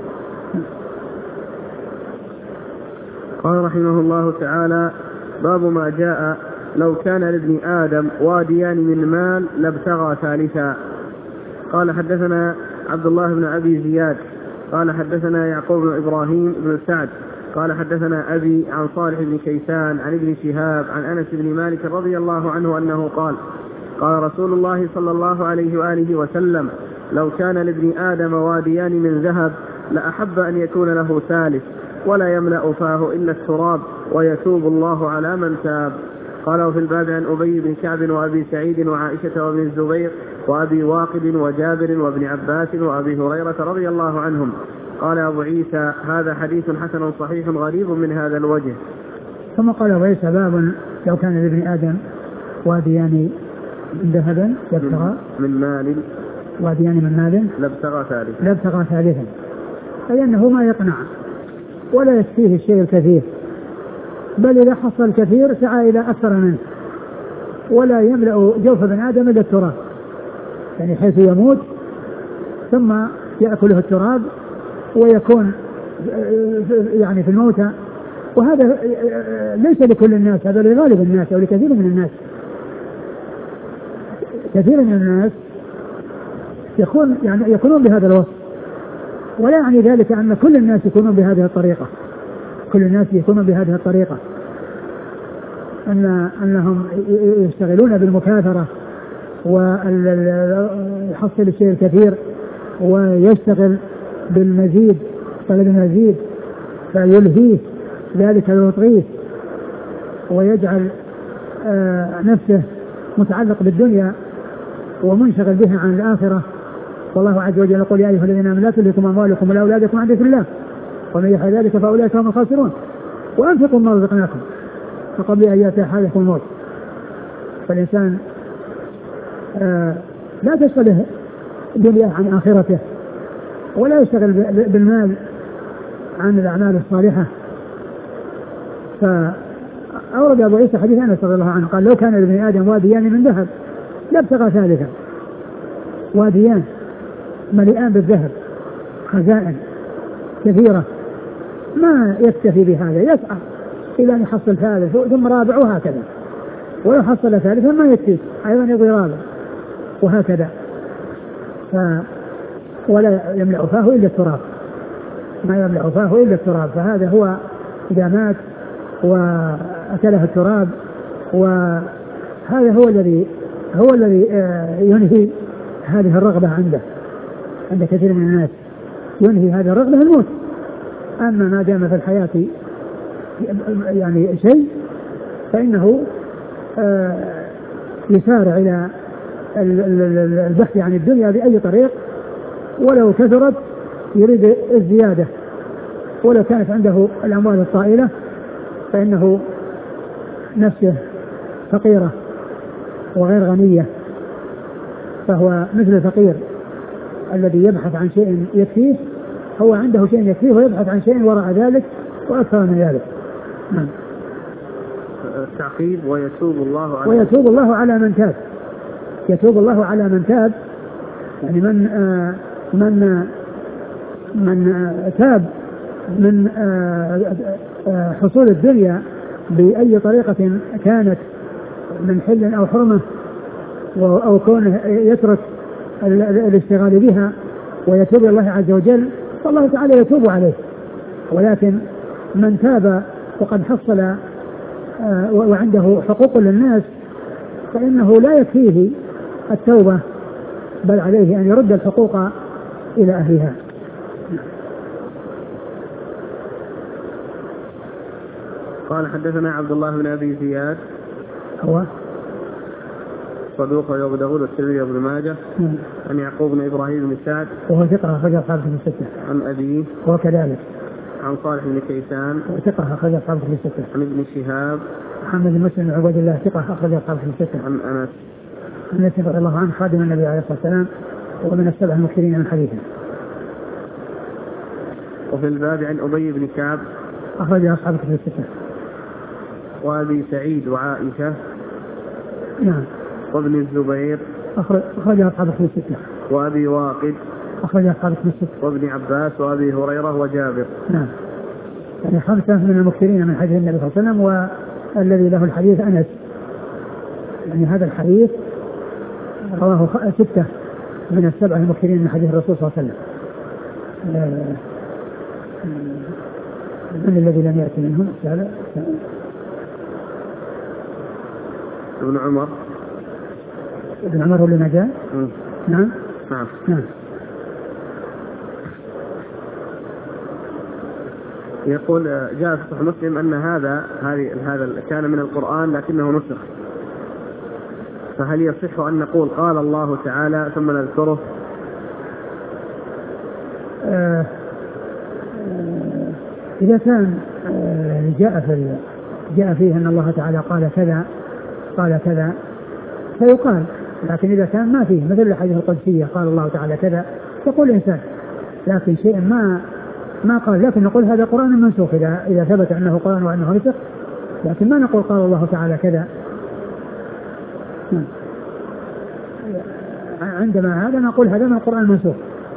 قال رحمه الله تعالى باب ما جاء لو كان لابن آدم واديان من مال لابتغى ثالثا. قال حدثنا عبد الله بن أبي زياد قال حدثنا يعقوب بن إبراهيم بن سعد قال حدثنا أبي عن صالح بن كيسان عن ابن شهاب عن أنس بن مالك رضي الله عنه أنه قال قال رسول الله صلى الله عليه وآله وسلم لو كان لابن آدم واديان من ذهب لأحب أن يكون له ثالث ولا يملأ فاه إلا التراب ويتوب الله على من تاب. قال وفي الباب عن أبي بن كعب وأبي سعيد وعائشة وابن الزبير وأبي واقد وجابر وابن عباس وأبي هريرة رضي الله عنهم. قال أبو عيسى هذا حديث حسن صحيح غريب من هذا الوجه. ثم قال أبو عيسى باب لو كان لابن آدم واديان من ذهب لابتغى من مال واديان من مال لابتغى ثالثا لابتغى ثالثا أي أنه ما يقنع ولا يكفيه الشيء الكثير بل إذا حصل الكثير سعى إلى أكثر منه ولا يملأ جوف ابن آدم إلا التراب يعني حيث يموت ثم يأكله التراب ويكون يعني في الموتى. وهذا ليس لكل الناس هذا لغالب الناس أو لكثير من الناس. كثير من الناس يكون يعني يكونون بهذا الوصف ولا يعني ذلك أن كل الناس يكونون بهذه الطريقة. كل الناس يكونون بهذه الطريقة أن أنهم يشتغلون بالمكاثرة ويحصل الشيء الكثير ويشتغل بالمزيد طلب المزيد فيلهيه ذلك ويطغيه ويجعل نفسه متعلق بالدنيا ومنشغل بها عن الآخرة. والله عز وجل يقول يا أيها الذين آمنوا لا تلهكم أموالكم ولا أولادكم عن ذكر الله ومن يفعل ذلك فأولئك هم الخاسرون وأنفقوا مما رزقناكم فقبل أن يأتي أحدكم الموت. فالإنسان آه لا تشغله الدنيا عن آخرته ولا يشتغل بالمال عن الأعمال الصالحة. فأورد أبو عيسى حديث أنس رضي الله عنه قال لو كان لابن آدم واديان من ذهب لابتغى ثالثا. واديان مليئان بالذهب خزائن كثيرة ما يكتفي بهذا يسعى إلى أن يحصل ثالث ثم رابع وهكذا ولو حصل ثالثا ما يكفي أيضا يبغي رابع وهكذا. ف ولا يملأ فاه إلا التراب، ما يملأ فاه إلا التراب. فهذا هو إذا مات وأكله التراب، وهذا هو الذي هو الذي ينهي هذه الرغبة عنده عند كثير من الناس، ينهي هذه الرغبة الموت. أما ما دام في الحياة يعني شيء فإنه يسارع إلى البحث عن الدنيا بأي طريق، ولو كثرت يريد الزيادة، ولو كانت عنده الأموال الطائلة فإنه نفسه فقيرة وغير غنية، فهو مثل الفقير الذي يبحث عن شيء يكفيه، هو عنده شيء يكفيه ويبحث عن شيء وراء ذلك وأكثر من ذلك. نعم. التعقيب ويتوب الله على ويتوب الله على من تاب، يتوب الله على من تاب، يعني من آه من آه من آه تاب من آه آه حصول الدنيا بأي طريقة كانت من حل أو حرمة، أو كونه يترك الاشتغال بها ويتوب الله عز وجل، فالله تعالى يتوب عليه. ولكن من تاب وقد حصل وعنده حقوق للناس فإنه لا يكفيه التوبة، بل عليه أن يرد الحقوق إلى أهلها. قال حدثنا عبد الله بن أبي زياد هو صدوق وأبو داود والترمذي وابن ماجه عن يعقوب بن إبراهيم بن سعد وهو ثقة أخرج أصحاب الكتب الستة عن أبيه وهو كذلك عن صالح بن كيسان ثقة أخرج أصحاب الكتب الستة عن ابن شهاب محمد بن مسلم بن عبيد الله ثقة أخرج أصحاب الكتب الستة عن أنس أنس رضي الله عنه خادم النبي عليه الصلاة والسلام ومن السبع المكثرين من حديثه. وفي الباب عن أبي بن كعب أخرج أصحاب الكتب الستة وأبي سعيد وعائشة نعم وابن الزبير أخرج أصحاب الكتب الستة وأبي واقد أخرج أصحاب الكتب الستة وابن عباس وأبي هريرة وجابر. نعم يعني خمسة من المكثرين من حديث النبي صلى الله عليه وسلم. والذي له الحديث أنس، يعني هذا الحديث رواه ستة من السبع المكثرين من حديث الرسول صلى الله عليه وسلم. من الذي لم يأتي منهم؟ ابن عمر ابن عمر هو اللي ما جاء؟ نعم نعم نعم. يقول جاء في صحيح مسلم أن هذا هذه هذا كان من القرآن لكنه نسخ، فهل يصح أن نقول قال الله تعالى ثم نذكره؟ آه آه إذا كان آه جاء في جاء فيه أن الله تعالى قال كذا قال كذا فيقال، لكن إذا كان ما فيه مثل الحديث القدسية قال الله تعالى كذا يقول الإنسان، لكن شيء ما ما قال، لكن نقول هذا قرآن منسوخ إذا إذا ثبت أنه قرآن وأنه نسخ، لكن ما نقول قال الله تعالى كذا. عندما هذا نقول هذا من القرآن المنسوخ،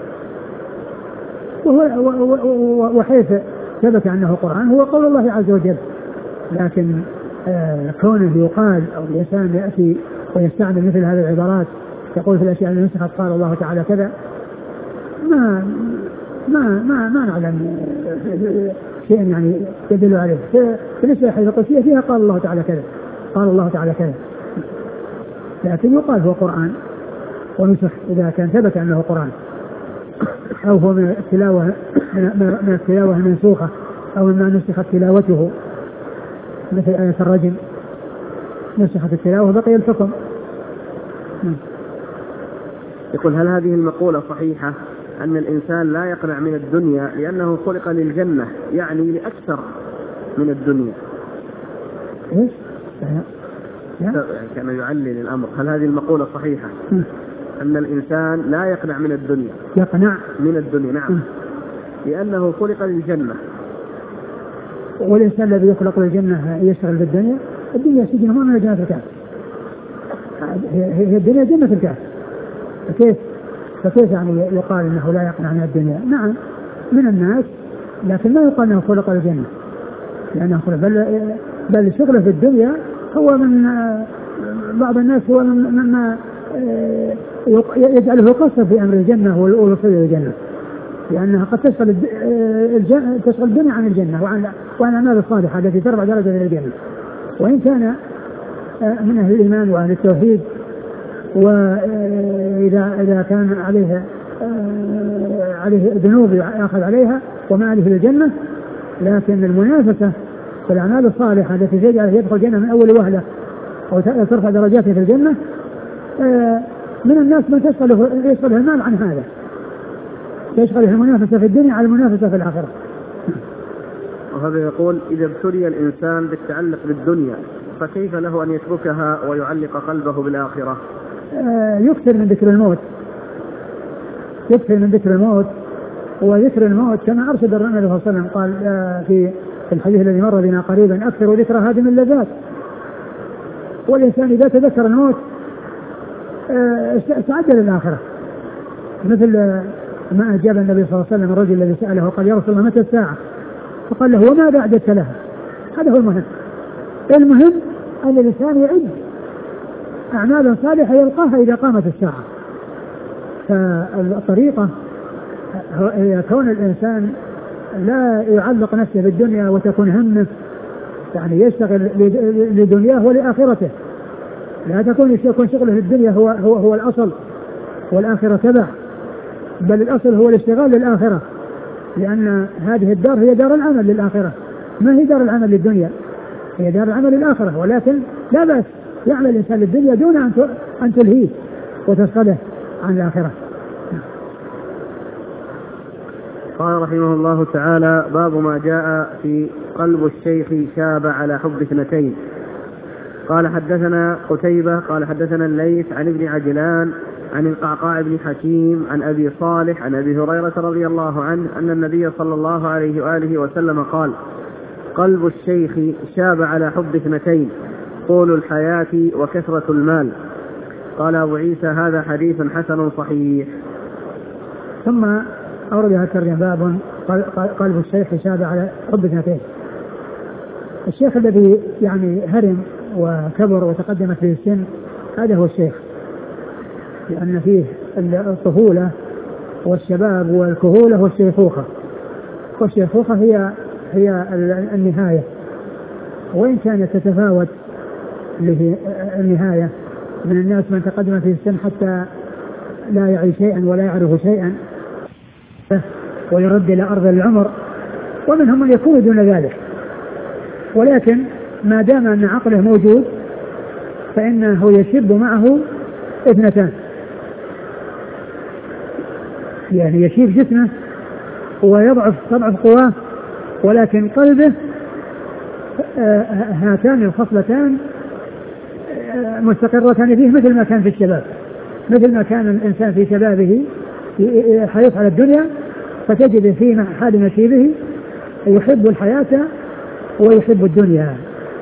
وهو وحيث ثبت أنه قرآن هو قول الله عز وجل. لكن آه كونه يقال أو الإنسان يأتي ويستعمل مثل هذه العبارات يقول في الأشياء التي نسخت قال الله تعالى كذا، ما ما ما ما نعلم شيء يعني يدل عليه. بالنسبة للحديث القدسية فيها قال الله تعالى كذا قال الله تعالى كذا، لكن يقال هو قرآن ونسخ إذا كان ثبت أنه قرآن، أو هو من التلاوة من التلاوة المنسوخة أو مما نسخت تلاوته، مثل آية الرجم نسخت التلاوة بقي الحكم. يقول هل هذه المقولة صحيحة أن الإنسان لا يقنع من الدنيا لأنه خلق للجنة، يعني لأكثر من الدنيا؟ إيش؟ يعني كان يعلل الأمر. هل هذه المقولة صحيحة م. أن الإنسان لا يقنع من الدنيا يقنع من الدنيا نعم م. لأنه خلق للجنة؟ والإنسان الذي يخلق للجنة يشتغل بالدنيا، الدنيا سجن هو من جنة الكهف، هي الدنيا جنة الكهف، فكيف فكيف يعني يقال انه لا يقنع من الدنيا؟ نعم من الناس، لكن ما يقال انه خلق الجنة، لانه خلق بل بل شغله في الدنيا هو من بعض الناس هو مما يجعله قصر في أمر الجنة والوصول إلى الجنة، لأنها قد تشغل الجنة تشغل الدنيا عن الجنة وعن وعن الأعمال الصالحة التي ترفع درجة إلى الجنة. وإن كان من أهل الإيمان وأهل التوحيد، وإذا إذا كان عليه عليه ذنوب يأخذ عليها وما عليه الجنة، لكن المنافسة في الأعمال الصالحة التي تجعله يدخل الجنة من أول وهلة أو ترفع درجاته في الجنة، من الناس من تشغله يشغله المال عن هذا، يشغله المنافسة في الدنيا على المنافسة في الآخرة. وهذا يقول: إذا ابتلي الإنسان بالتعلق بالدنيا فكيف له أن يتركها ويعلق قلبه بالآخرة؟ يكثر من ذكر الموت، يكثر من ذكر الموت، وذكر الموت كما أرشد النبي صلى الله عليه وسلم قال في الحديث الذي مر بنا قريبا: أكثر ذكر هادم اللذات. والإنسان إذا تذكر الموت استعجل الآخرة، مثل ما أجاب النبي صلى الله عليه وسلم الرجل الذي سأله قال: يا رسول الله متى الساعة؟ فقال له: وما أعددت لها؟ هذا هو المهم. المهم أن الإنسان يعد أعمالا صالحة يلقاها إذا قامت الساعة. فالطريقة هي كون الإنسان لا يعلق نفسه بالدنيا وتكون همه، يعني يشتغل لدنياه ولآخرته، لا تكون يكون شغله في الدنيا هو هو هو الأصل والآخرة تبع، بل الأصل هو الاشتغال للآخرة، لأن هذه الدار هي دار العمل للآخرة، ما هي دار العمل للدنيا، هي دار العمل للآخرة. ولكن لا بأس يعمل الإنسان للدنيا دون أن تلهيه وتشغله عن الآخرة. قال رحمه الله تعالى: باب ما جاء في قلب الشيخ شاب على حب اثنتين. قال: حدثنا قتيبة قال حدثنا الليث عن ابن عجلان عن القعقاع بن حكيم عن أبي صالح عن أبي هريرة رضي الله عنه أن النبي صلى الله عليه وآله وسلم قال: قلب الشيخ شاب على حب اثنتين، طول الحياة وكثرة المال. قال أبو عيسى: هذا حديث حسن صحيح. ثم أوردها الترجمة: باب قلب الشيخ شاب على حب اثنتين. الشيخ الذي يعني هرم وكبر وتقدمت به السن، هذا هو الشيخ، لأن فيه الطفولة والشباب والكهولة والشيخوخة، والشيخوخة هي هي النهاية، وإن كانت تتفاوت النهاية. من الناس من تقدم في السن حتى لا يعي شيئا ولا يعرف شيئا ويرد إلى أرض العمر، ومنهم من يكون دون ذلك، ولكن ما دام أن عقله موجود فإنه يشب معه اثنتان، يعني يشيب جسمه ويضعف تضعف قواه، ولكن قلبه هاتان الخصلتان مستقرتان فيه مثل ما كان في الشباب، مثل ما كان الإنسان في شبابه حريص على الدنيا، فتجد في حال نشيبه يحب الحياة ويحب الدنيا.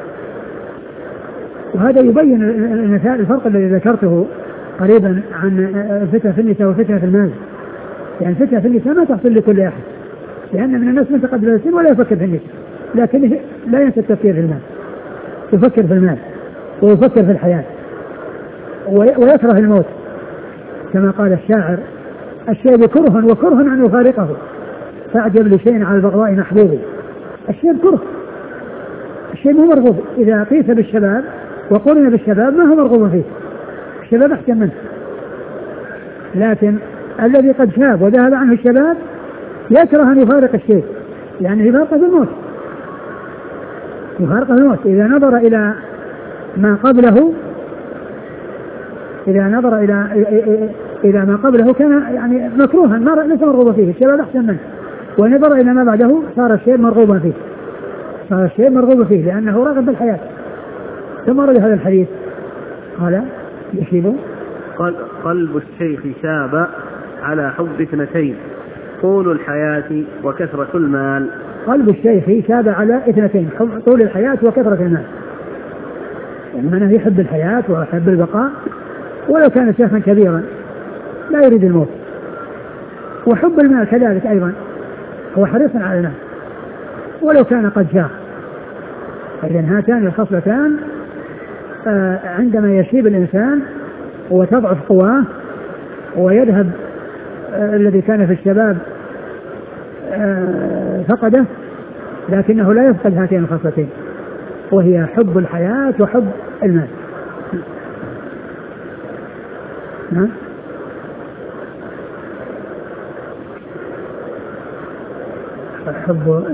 وهذا يبين المثال الفرق الذي ذكرته قريبا عن الفتنة في النساء والفتنة في المال. يعني الفتنة في النساء ما تحصل لكل أحد، لأن من الناس من تقدم السن ولا يفكر في النساء، لكن لا ينسى التفكير في المال، يفكر في المال ويفكر في الحياة ويكره الموت، كما قال الشاعر: الشيب كره وكره أن يفارقه، فأعجب لشيء على البغضاء محبوب. الشيب كره، الشيء مو مرغوب، إذا قيس بالشباب وقرن بالشباب ما هو مرغوب فيه، الشباب أحسن منه، لكن الذي قد شاب وذهب عنه الشباب يكره أن يفارق الشيء، يعني يفارقه بالموت، يفارقه بالموت. إذا نظر إلى ما قبله إذا نظر إلى إلى ما قبله كان يعني مكروها، ما ليس مرغوبا فيه، الشباب أحسن منه، ونظر إلى ما بعده صار الشيء مرغوبا فيه، صار الشيء مرغوبا فيه لأنه راغب بالحياة. ثم رد هذا الحديث قال: يشيب قلب الشيخ شاب على حب اثنتين، طول الحياة وكثرة المال. قلب الشيخ شاب على اثنتين، طول الحياة وكثرة المال، يعني أنه يحب الحياة ويحب البقاء، ولو كان شيخا كبيرا لا يريد الموت، وحب المال كذلك أيضا، هو حريص على المال ولو كان قد شاخ. إذن هاتان الخصلتان عندما يشيب الإنسان وتضعف قواه ويذهب الذي كان في الشباب فقده، لكنه لا يفقد هاتين الخصلتين، وهي حب الحياة وحب المال. نعم. حب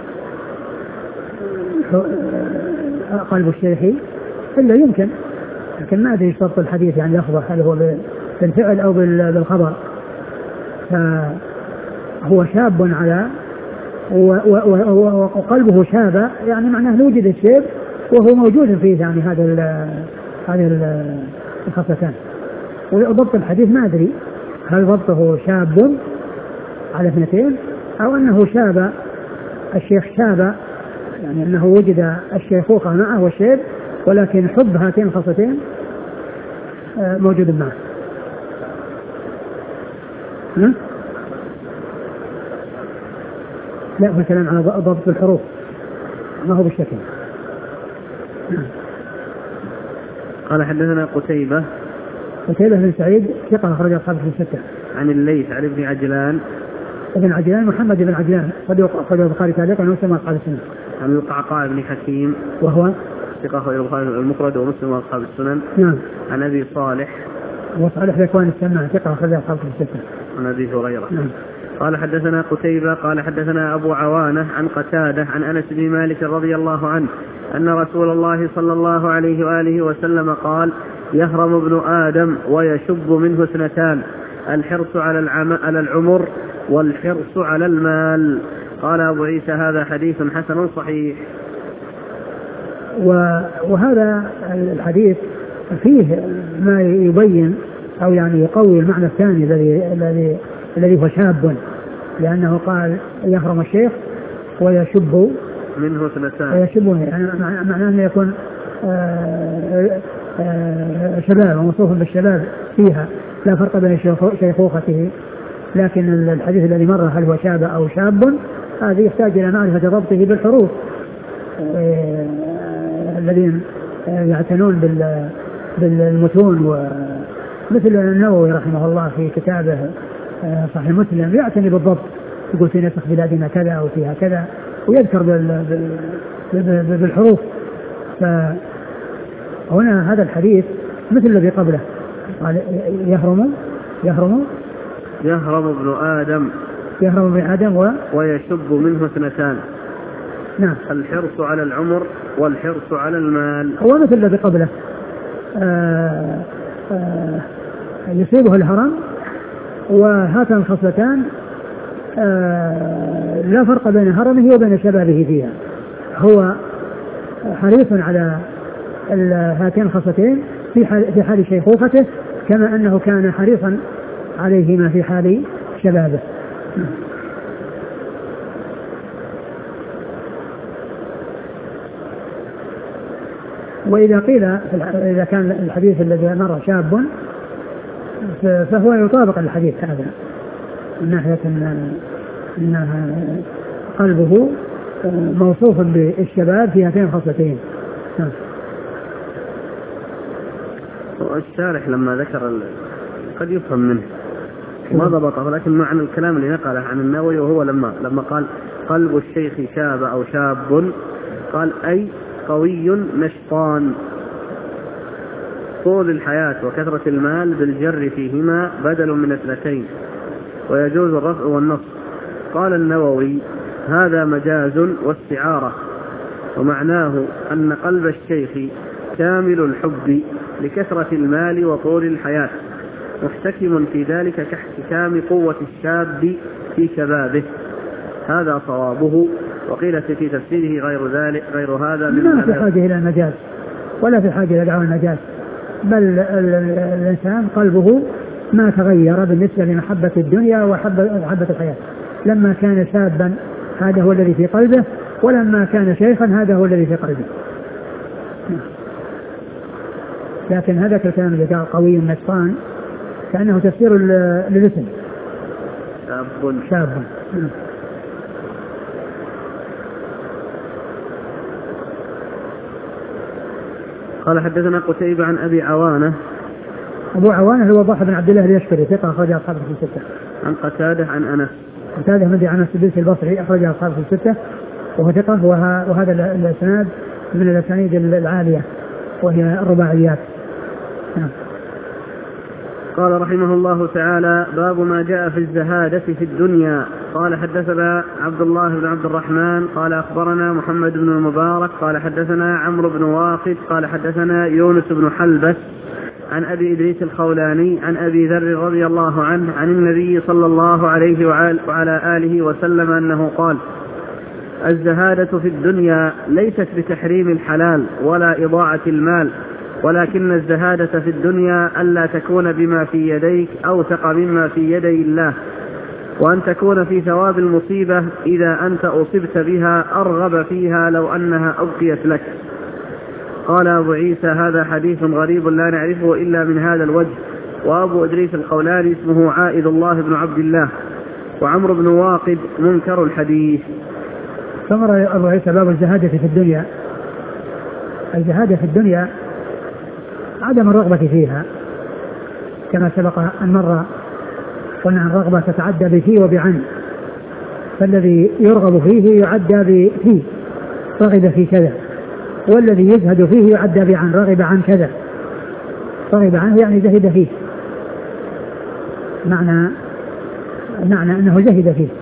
قلب الشيخ إلا يمكن، لكن ما أدري شرط الحديث يعني يخضع هل هو بالفعل أو بالخبر. فهو شاب على وقلبه شاب، يعني معناه وجد الشيب وهو موجود فيه يعني هذا هذه الخصلتان. وضبط الحديث ما أدري هل ضبطه شاب على اثنتين أو أنه شاب الشيخ شاب، يعني أنه وجد الشيخوخة معه والشيب، ولكن حب هاتين الخصلتين موجود معه. ها؟ لا، مثلا على ضبط الحروف ما هو بالشكل. قال حدثنا قتيبة قتيبة بن سعيد ثقة أخرج أصحابه في الستة. عن الليث عن ابن عجلان ابن عجلان محمد بن عجلان أخرج البخاري تعليقا ومسلم وأصحاب السنن. عن القعقاع بن حكيم وهو ثقة أخرج البخاري المفرد ومسلم وأصحاب السنن. نعم. عن أبي صالح وصالح ذكوان السماع ثقة أخرج أصحابه في الستة. عن أبي هريرة. نعم. قال حدثنا قتيبة قال حدثنا أبو عوانة عن قتادة عن أنس بن مالك رضي الله عنه أن رسول الله صلى الله عليه وآله وسلم قال: يهرم ابن آدم ويشب منه اثنتان، الحرص على على العمر والحرص على المال. قال أبو عيسى: هذا حديث حسن صحيح. وهذا الحديث فيه ما يبين أو يعني يقوي المعنى الثاني الذي الذي الذي هو شاب، لأنه قال يهرم الشيخ ويشب منه اثنتان، ويشبه يعني معناه أنه يكون شباب وموصوف بالشباب فيها، لا فرق بين شيخوخته. لكن الحديث الذي مر هل هو شاب أو شاب، هذا يحتاج إلى معرفة ضبطه بالحروف. الذين يعتنون بالمتون ومثل النووي رحمه الله في كتابه صحيح مسلم يعتني بالضبط، يقول في نسخ بلادنا كذا أو فيها كذا، ويذكر بالحروف. فهنا هذا الحديث مثل الذي قبله، قال يهرم يهرم يهرم ابن آدم يهرم ابن آدم و ويشب منه اثنتان. نعم. الحرص على العمر والحرص على المال. هو مثل الذي قبله. آآ آآ يصيبه الهرم، وهاتان الخصلتان لا فرق بين هرمه وبين شبابه فيها. هو حريص على هاتين الخصلتين في حال في حال شيخوخته، كما أنه كان حريصا عليهما في حال شبابه. وإذا قيل إذا كان الحديث الذي مر شاب فهو يطابق الحديث هذا من ناحية أن قلبه موصوف بالشباب في هاتين الخصلتين. الشارح لما ذكر قد يفهم منه ما ضبطه، لكن معنى الكلام اللي نقله عن النووي وهو لما لما قال قلب الشيخ شاب أو شاب، قال أي قوي نشطان، طول الحياة وكثرة المال بالجر فيهما بدل من اثنتين، ويجوز الرفع والنصب. قال النووي: هذا مجاز واستعارة، ومعناه أن قلب الشيخ كامل الحب لكثرة المال وطول الحياة، محتكم في ذلك كاحتكام قوة الشاب في شبابه. هذا صوابه. وقيل في تفسيره غير ذلك غير هذا ما في حاجة إلى المجاز ولا في حاجة إلى دعوة المجاز، بل الإنسان قلبه ما تغير بالنسبة لمحبة الدنيا ومحبة الحياة. لما كان شابا هذا هو الذي في قلبه، ولما كان شيخا هذا هو الذي في قلبه. لكن هذا الكلام اللي قال قوي النشطان كأنه تفسير للاسم شاب شاب. قال حدثنا قتيبة عن أبي عوانة. أبو عوانة هو وضاح بن عبد الله اليشكري ثقة أخرج أصحابه في الستة. عن قتادة عن أنس. قتادة بن أنس الدوسي البصري أخرج أصحابه في الستة وهو ثقة، وهذا الإسناد من الأسانيد العالية وهي الرباعيات. نعم. قال رحمه الله تعالى: باب ما جاء في الزهادة في الدنيا. قال حدثنا عبد الله بن عبد الرحمن قال أخبرنا محمد بن المبارك قال حدثنا عمرو بن واقد قال حدثنا يونس بن حلبس عن أبي إدريس الخولاني عن أبي ذر رضي الله عنه عن النبي صلى الله عليه وعلى آله وسلم أنه قال: الزهادة في الدنيا ليست بتحريم الحلال ولا إضاعة المال، ولكن الزهادة في الدنيا ألا تكون بما في يديك أوثق مما في يدي الله، وأن تكون في ثواب المصيبة إذا أنت أصبت بها أرغب فيها لو أنها أبقيت لك. قال أبو عيسى: هذا حديث غريب لا نعرفه إلا من هذا الوجه. وأبو إدريس الخولاني اسمه عائد الله بن عبد الله، وعمرو بن واقد منكر الحديث. ثمر أبو عيسى باب الزهادة في الدنيا. الزهادة في الدنيا عدم الرغبة فيها كما سبق أن مر، قلنا الرغبة تتعدى بفي وبعن، فالذي يرغب فيه يعدى بفي رغب في كذا، والذي يزهد فيه يعدى بعن رغب عن كذا. رغب عنه يعني زهد فيه، معنى معنى أنه زهد فيه.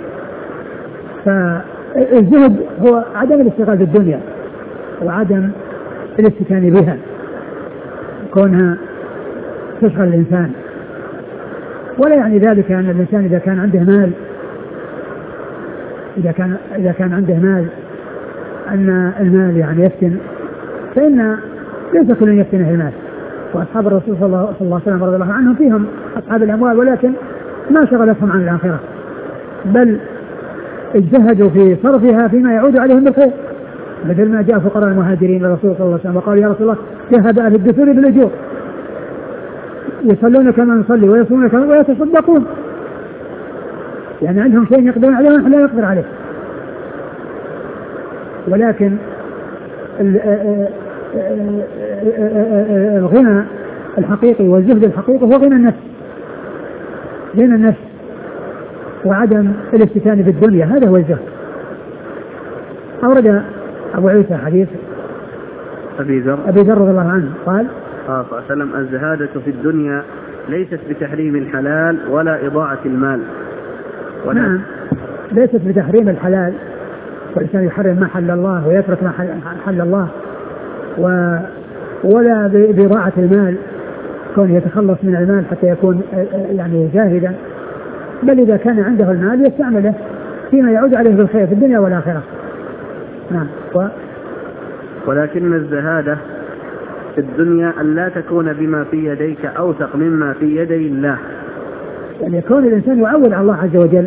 فالزهد هو عدم الاشتغال بالدنيا وعدم الاستكان بها، كونها تشغل الإنسان. ولا يعني ذلك أن الإنسان إذا كان عنده مال إذا كان إذا كان عنده مال أن المال يعني يفتن، فإن ليس كل يفتنه المال. وأصحاب الرسول صلى الله عليه وسلم رضي الله عنهم فيهم أصحاب الأموال ولكن ما شغلتهم عن الآخرة، بل اجتهدوا في صرفها فيما يعود عليهم بالخير، مثل ما جاء فقراء المهاجرين للرسول صلى الله عليه وسلم وقالوا: يا رسول الله ذهب أهل الدثور بالأجور، يصلون كما نصلي ويصومون كما ويتصدقون، يعني عندهم شيء يقدرون عليه ونحن لا نقدر عليه. ولكن الغنى الحقيقي والزهد الحقيقي هو غنى النفس، غنى النفس وعدم الافتتان في الدنيا، هذا هو الزهد. أورد أبو عيسى حديث أبي ذر أبي ذر رضي الله عنه قال: قال صلى الله عليه وسلم: الزهادة في الدنيا ليست بتحريم الحلال ولا إضاعة المال. نعم، ليست بتحريم الحلال، والإنسان يحرم ما حل الله ويترك ما حل الله، و ولا بإضاعة المال، كون يتخلص من المال حتى يكون يعني زاهدا، بل إذا كان عنده المال يستعمله فيما يعود عليه بالخير في الدنيا والآخرة. نعم. و... ولكن الزهادة في الدنيا أن لا تكون بما في يديك أوثق مما في يدي الله، يعني يكون الإنسان يعول على الله عز وجل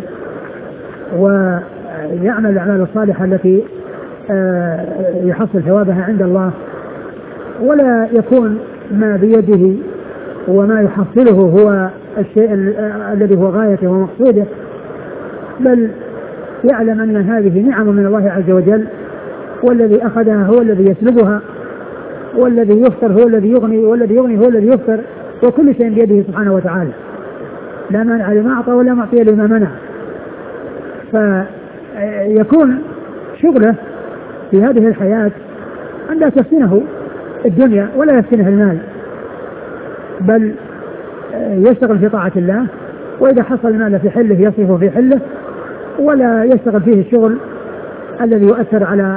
ويعمل الأعمال الصالحة التي يحصل ثوابها عند الله، ولا يكون ما بيده وما يحصله هو الشيء الذي هو غايته ومقصوده، بل يعلم أن هذه نعم من الله عز وجل، والذي أخذها هو الذي يسلبها، والذي يفطر هو الذي يغني، والذي يغني هو الذي يفطر، وكل شيء بيده سبحانه وتعالى، لا مانع لما أعطى ولا معطي لما منع. فيكون شغله في هذه الحياة أن لا تفتنه الدنيا ولا يفتنه المال، بل يشتغل في طاعة الله، وإذا حصل المال في حله يصرفه في حله، ولا يشتغل فيه الشغل الذي يؤثر على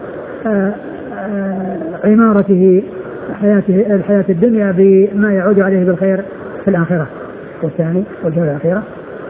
عمارته حياته الحياة الدنيا بما يعود عليه بالخير في الآخرة. والثاني والجهة الأخيرة: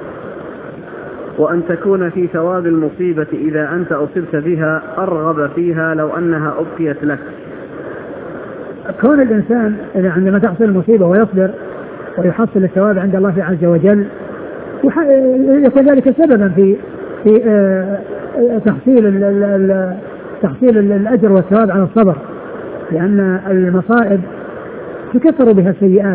وأن تكون في ثواب المصيبة إذا أنت أصبت بها أرغب فيها لو أنها أبقيت لك. كون الإنسان عندما تحصل المصيبة ويصبر ويحصل الثواب عند الله عز وجل يكون ذلك سببا في في تحصيل تحصيل الأجر والثواب على الصبر، لأن المصائب تكثر بها السيئات،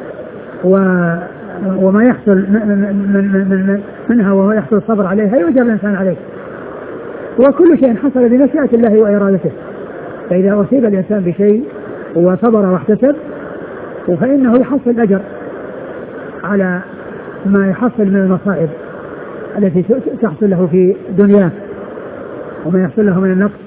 وما يحصل من منها وهو يحصل الصبر عليها يؤجر الإنسان عليه، وكل شيء حصل بمشيئة الله وإرادته. فإذا أصيب الإنسان بشيء وصبر واحتسب فإنه يحصل أجر على ما يحصل من المصائب التي تحصل له في دنياه وما يحصل له من النقص،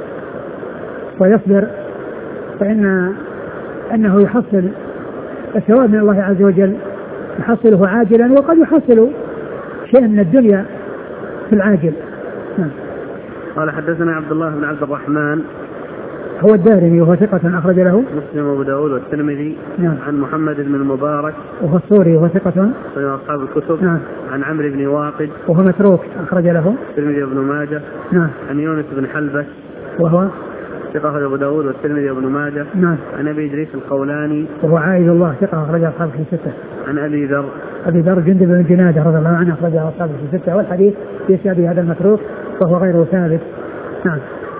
ويصبر فإن أنه يحصل الثواب من الله عز وجل، يحصله عاجلا وقد يحصل شيئا من الدنيا في العاجل. نعم. قال حدثنا عبد الله بن عبد الرحمن هو الدارمي وهو ثقة أخرج له مسلم وأبو داود والترمذي. نعم. عن محمد بن المبارك وهو السوري وهو ثقة صحيح أصحاب الكتب. نعم. عن عمرو بن واقد وهو متروك أخرج له الترمذي وابن ماجه. نعم. عن يونس بن حلبة وهو ثقة أبو داود والترمذي وابن ماجه. نعم. عن أبي إدريس القولاني وهو عائد الله ثقة أخرج أصحابه في ستة. عن أبي ذر أبي ذر جندب بن جنادة رضي الله عنه أخرج أصحابه في ستة، والحديث في سبب هذا المتروك وهو غير ثابت. نعم.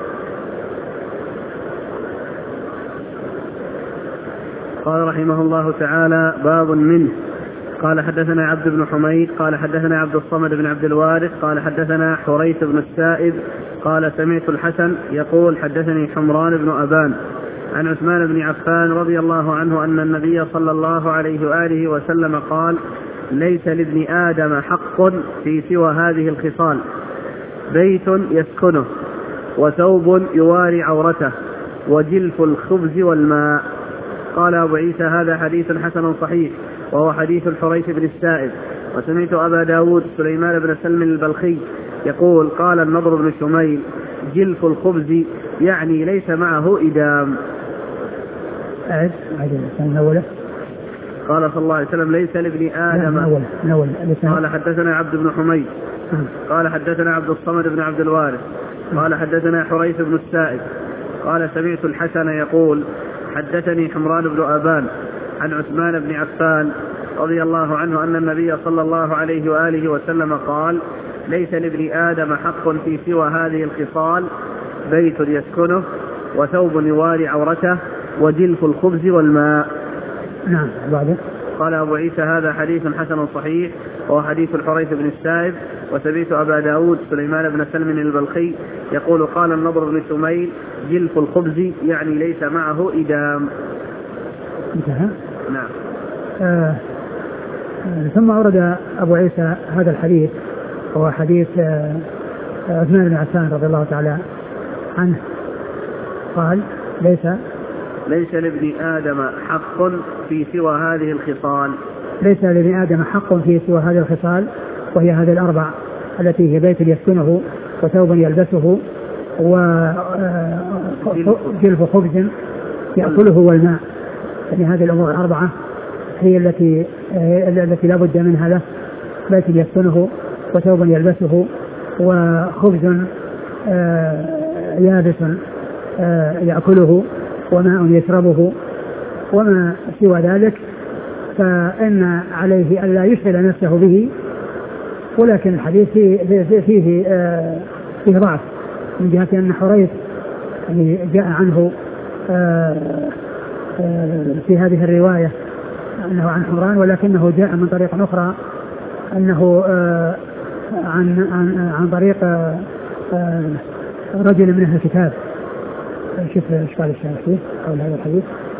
قال رحمه الله تعالى باب منه. قال حدثنا عبد بن حميد قال حدثنا عبد الصمد بن عبد الوارث قال حدثنا حريث بن السائب قال سمعت الحسن يقول حدثني حمران بن أبان عن عثمان بن عفان رضي الله عنه أن النبي صلى الله عليه وآله وسلم قال ليس لابن آدم حق في سوى هذه الخصال: بيت يسكنه، وثوب يواري عورته، وجلف الخبز والماء. قال أبو عيسى هذا حديث حسن صحيح، وهو حديث الحريث بن السائب. وسمعت أبا داود سليمان بن سلم البلخي يقول قال النضر بن شميل جلف الخبز يعني ليس معه إدام. أعد أعد قال صلى الله عليه وسلم ليس لابن آدم. نول. نول. قال حدثنا عبد بن حميد قال حدثنا عبد الصمد بن عبد الوارث قال حدثنا حريث بن السائب قال سمعت الحسن يقول حدثني حمران بن أبان عن عثمان بن عفان رضي الله عنه أن النبي صلى الله عليه وآله وسلم قال ليس لابن آدم حق في سوى هذه الخصال: بيت يسكنه، وثوب يواري عورته، وجلف الخبز والماء. نعم. بعد قال أبو عيسى هذا حديث حسن صحيح، وهو حديث الحريث بن السائب. وسمعت أبا داود سليمان بن سلم البلخي يقول قال النضر بن شميل جلف الخبز يعني ليس معه إدام. انتهى. نعم. آه آه ثم أورد أبو عيسى هذا الحديث، وهو حديث آه عثمان بن عفان رضي الله تعالى عنه قال ليس ليس لابن آدم حق في سوى هذه الخصال. ليس لابن آدم حق في سوى هذه الخصال، وهي هذه الأربع التي هي بيت يسكنه، وثوب يلبسه، وجلف خبز يأكله، والماء. يعني هذه الأمور الأربعة هي التي التي لا بد منها له: بيت يسكنه، وثوب يلبسه، وخبز يابس يأكله، وماء يشربه. وما سوى ذلك فإن عليه ألا يشغل نفسه به. ولكن الحديث فيه, فيه, فيه ضعف من جهة أن حريث يعني جاء عنه في هذه الرواية أنه عن حمران، ولكنه جاء من طريق أخرى أنه عن, عن, عن طريق رجل من أهل الكتاب. شوف إشكال الشارح فيه حول هذا الحديث.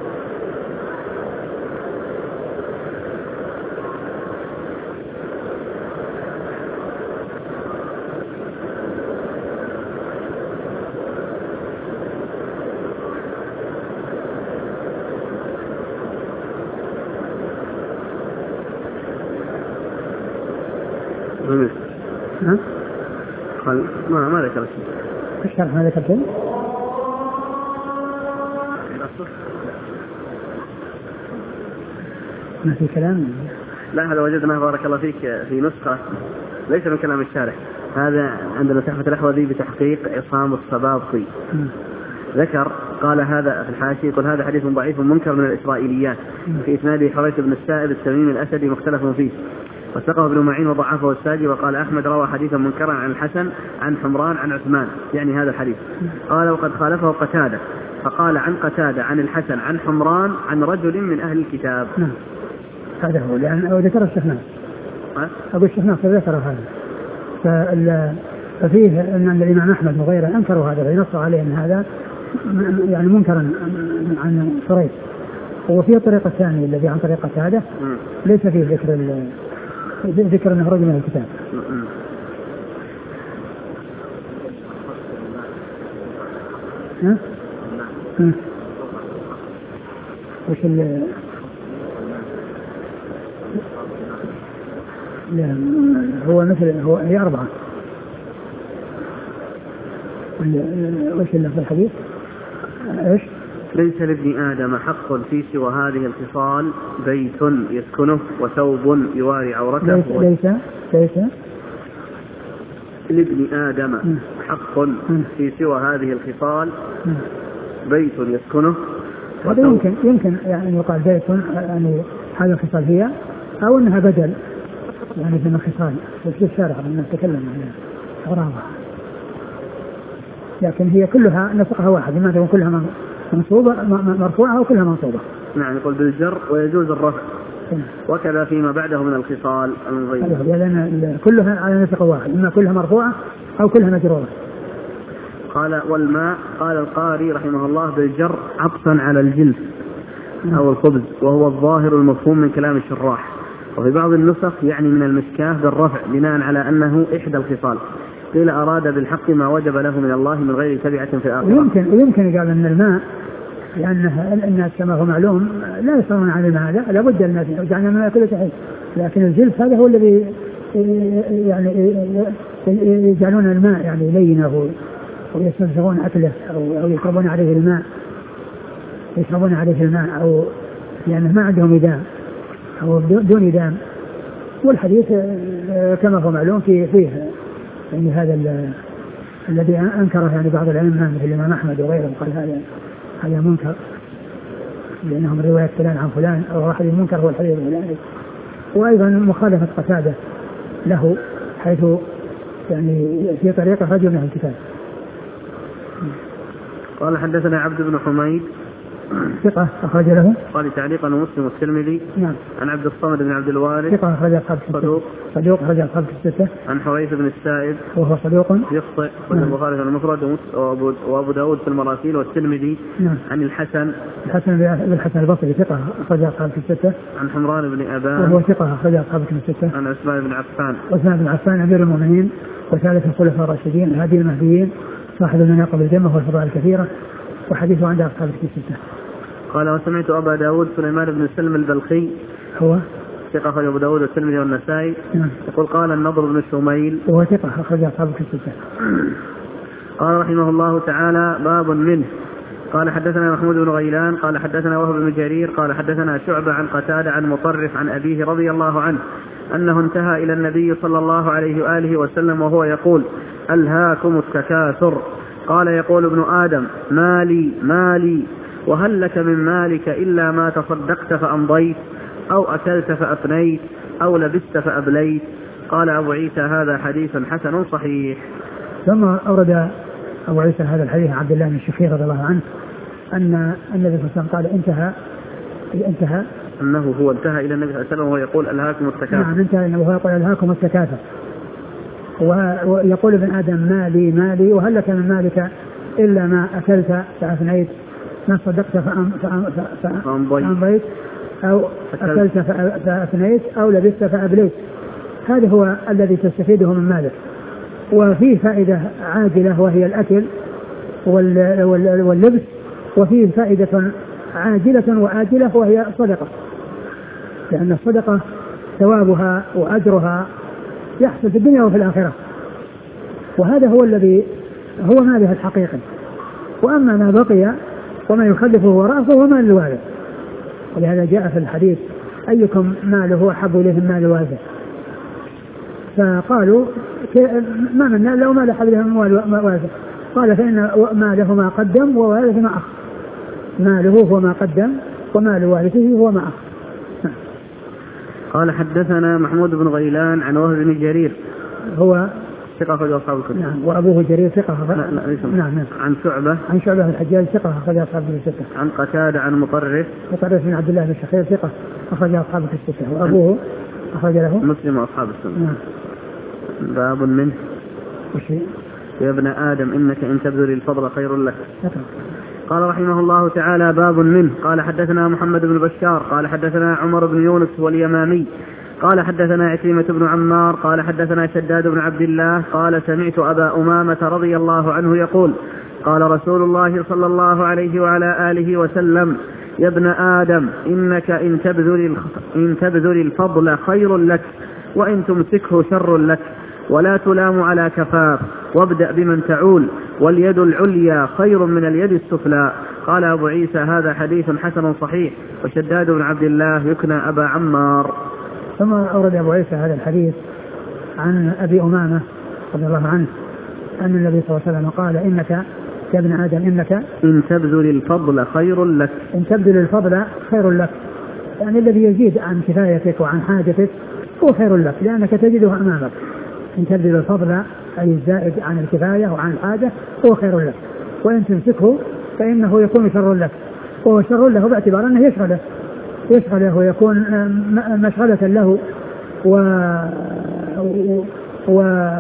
ها؟ قال ما ما ذكر شيء. الشرح ما ذكر شيء؟ ما في كلام؟ لا، هذا وجدناه بارك الله فيك في نسخة ليس من كلام الشارح، هذا عندنا تحفة الأحوذي بتحقيق عصام الصبابطي. ذكر قال هذا في الحاشية يقول هذا حديث ضعيف منكر من الإسرائيليات، في إسناده حريث بن السائب التميمي الأسدي مختلف فيه، وثقه ابن معين وضعفه الساجي. وقال أحمد روى حديثا منكرا عن الحسن عن حمران عن عثمان، يعني هذا الحديث. قال وقد خالفه قتادة، فقال عن قتادة عن الحسن عن حمران عن رجل من أهل الكتاب. نعم هذا هو، لأن ذكر الشيخ ناصر أبو الشيخ ناصر ذكر هذا. ففيه أن الإمام أحمد وغيره أنكروا هذا، فينص عليه أن هذا يعني منكرا عن شريح. وفي الطريقة الثانية الذي عن طريقة هذا ليس فيه ذكر ذكر أنه رجل من الكتاب. ها؟ ها؟ وش ال لا هو مثل هو هي أربعة. وش اللي في الحديث؟ إيش؟ ليس لابن آدم حق في سوى هذه الخصال: بيت يسكنه، وثوب يواري عورته. ليس ليس, ليس لابن آدم م. حق م. في سوى هذه الخصال: م. بيت يسكنه. هذا يمكن يمكن يعني يقال بيت يعني هذه الخصال هي، أو أنها بدل يعني من الخصال في الشارع من نتكلم عن غرابة، لكن هي كلها نسقها واحد، ما تكون كلها منصوبة مرفوعة وكلها منصوبة. نعم يقول بالجر ويجوز الرفع. وكذا فيما بعده من الخصال المضيئة، لأن كلها على نسق واحد، إما كلها مرفوعة أو كلها مجرورة. قال والماء. قال القاري رحمه الله بالجر عطفا على الجلف أو الخبز، وهو الظاهر المفهوم من كلام الشراح. وفي بعض النسخ يعني من المشكاه بالرفع بناء على أنه إحدى الخصال. قيل أراد بالحق ما وجب له من الله من غير تبعة في الآخرة. ويمكن ويمكن قال أن الماء لأنه الناس كما هو معلوم لا يصرون عن الماء، لا لابد الناس يجعلنا الماء كله صحيح، لكن الجلف هذا هو الذي يعني يجعلون الماء يعني لينه ويستنزغون أكله أو يشربون عليه الماء يشربون عليه الماء أو لأنه ما عندهم إدام أو دون إدام. والحديث كما هو معلوم فيه فيه يعني هذا الذي أنكره يعني بعض العلماء مثل الإمام أحمد وغيره، قال هذا هذا منكر لأنه من رواية فلان عن فلان، أو واحد المنكر هو الحديث الفلاني. وأيضا مخالفة قتادة له حيث يعني في طريقة رجل من الكتاب. قال حدثنا عبد بن حميد ثقة أخرج له قال تعليقا مسلم والترمذي. نعم. عن عبد الصمد بن عبد الوارث ثقة أخرج أصحاب صدوق صدوق أخرج أصحاب الستة. عن حريث بن السائب وهو صدوق يخطئ أخرج البخاري في المفرد وأبو داود في المراسيل والترمذي. نعم. عن الحسن الحسن بن الحسن البصري ثقة أخرج أصحاب الستة. عن حمران بن أبان وهو ثقة أخرج أصحاب الستة. عن عثمان بن عفان عثمان بن عفان أمير المؤمنين وثالث الخلفاء الراشدين الهادي المهديين صاحب المناقب الجمة والفضائل الكثيرة، وحديثه عند أصحاب الستة. قال وسمعت أبا داود سليمان بن سلم البلخي هو ثقة أخرج أبو داود والترمذي والنسائي. نعم. يقول قال النضر بن شميل وهو ثقة أخرج أصحاب الستة. قال رحمه الله تعالى باب منه. قال حدثنا محمود بن غيلان قال حدثنا وهب بن جرير قال حدثنا شعبة عن قتادة عن مطرف عن أبيه رضي الله عنه أنه انتهى إلى النبي صلى الله عليه وآله وسلم وهو يقول ألهاكم التكاثر. قال يقول ابن آدم مالي مالي وهل لك من مالك إلا ما تصدقت فأمضيت أو أكلت فأفنيت أو لبست فأبليت. قال أبو عيسى هذا حديث حسن صحيح. ثم أورد أبو عيسى هذا الحديث عبد الله بن الشخير رضي الله عنه أن النبي صلى الله عليه وسلم قال انتهى انتهى أنه هو انتهى إلى النبي صلى الله عليه وسلم وهو يقول ألهاكم التكاثر. نعم انتهى أنه هو يقول ألهاكم التكاثر، ويقول ابن آدم مالي مالي وهل لك من مالك إلا ما أكلت فأفنيت ما صدقت فأمضيت أو أكلت فأفنيت أو لبست فأبليت. هذا هو الذي تستفيده من مالك. وفيه فائدة عاجلة وهي الأكل واللبس، وفيه فائدة عاجلة وآجلة وهي الصدقة، لأن الصدقة ثوابها وأجرها يحصل في الدنيا وفي الآخرة، وهذا هو الذي هو ماله الحقيقي. وأما ما بقي وما يخلفه وراءه فهو مال الوارث، ولهذا جاء في الحديث أيكم ماله أحب إليه من مال الوارث؟ فقالوا ما من لو مال أحب إليه من الوارث؟ قال فإن ماله ما قدم ووارثه ما أخر. ماله هو ما قدم ومال وارثه هو ما أخر. قال حدثنا محمود بن غيلان عن وهب بن جرير هو ثقة أخرج أصحاب الكتب. نعم. وأبوه جرير ثقة. لا لا نعم نعم. عن شعبة عن شعبة الحجاج ثقة أخرج أصحاب الستة. عن قتادة عن مطرف مطرف بن عبد الله بن الشخير ثقة أخرج أصحاب الستة. وأبوه أخرج له مسلم وأصحاب السنة. نعم. باب منه. وشيء يا ابن آدم إنك إن تبذل الفضل خير لك. ثقة. قال رحمه الله تعالى: باب منه. قال حدثنا محمد بن بشار قال حدثنا عمر بن يونس واليمامي قال حدثنا عكرمة بن عمار قال حدثنا شداد بن عبد الله قال سمعت أبا أمامة رضي الله عنه يقول: قال رسول الله صلى الله عليه وعلى آله وسلم: يا ابن آدم إنك إن تبذل, إن تبذل الفضل خير لك وإن تمسكه شر لك، ولا تلام على كفاف، وابدأ بمن تعول، واليد العليا خير من اليد السفلى. قال أبو عيسى: هذا حديث حسن صحيح. وشداد بن عبد الله يكنى أبا عمار. ثم أورد أبو عيسى هذا الحديث عن أبي أمامة رضي الله عنه أن النبي صلى الله عليه وسلم قال: إنك يا ابن آدم إنك إن تبذل الفضل خير لك. إن تبذل الفضل خير لك، يعني الذي يزيد عن كفايتك وعن حاجتك هو خير لك، لأنك تجده أمامك. إن تبذل الفضل أي الزائد عن الكفاية وعن الحاجة هو خير لك، وإن تمسكه فإنه يكون شر لك، وهو شر له باعتبار أنه يشغله يشغله ويكون مشغلة له و و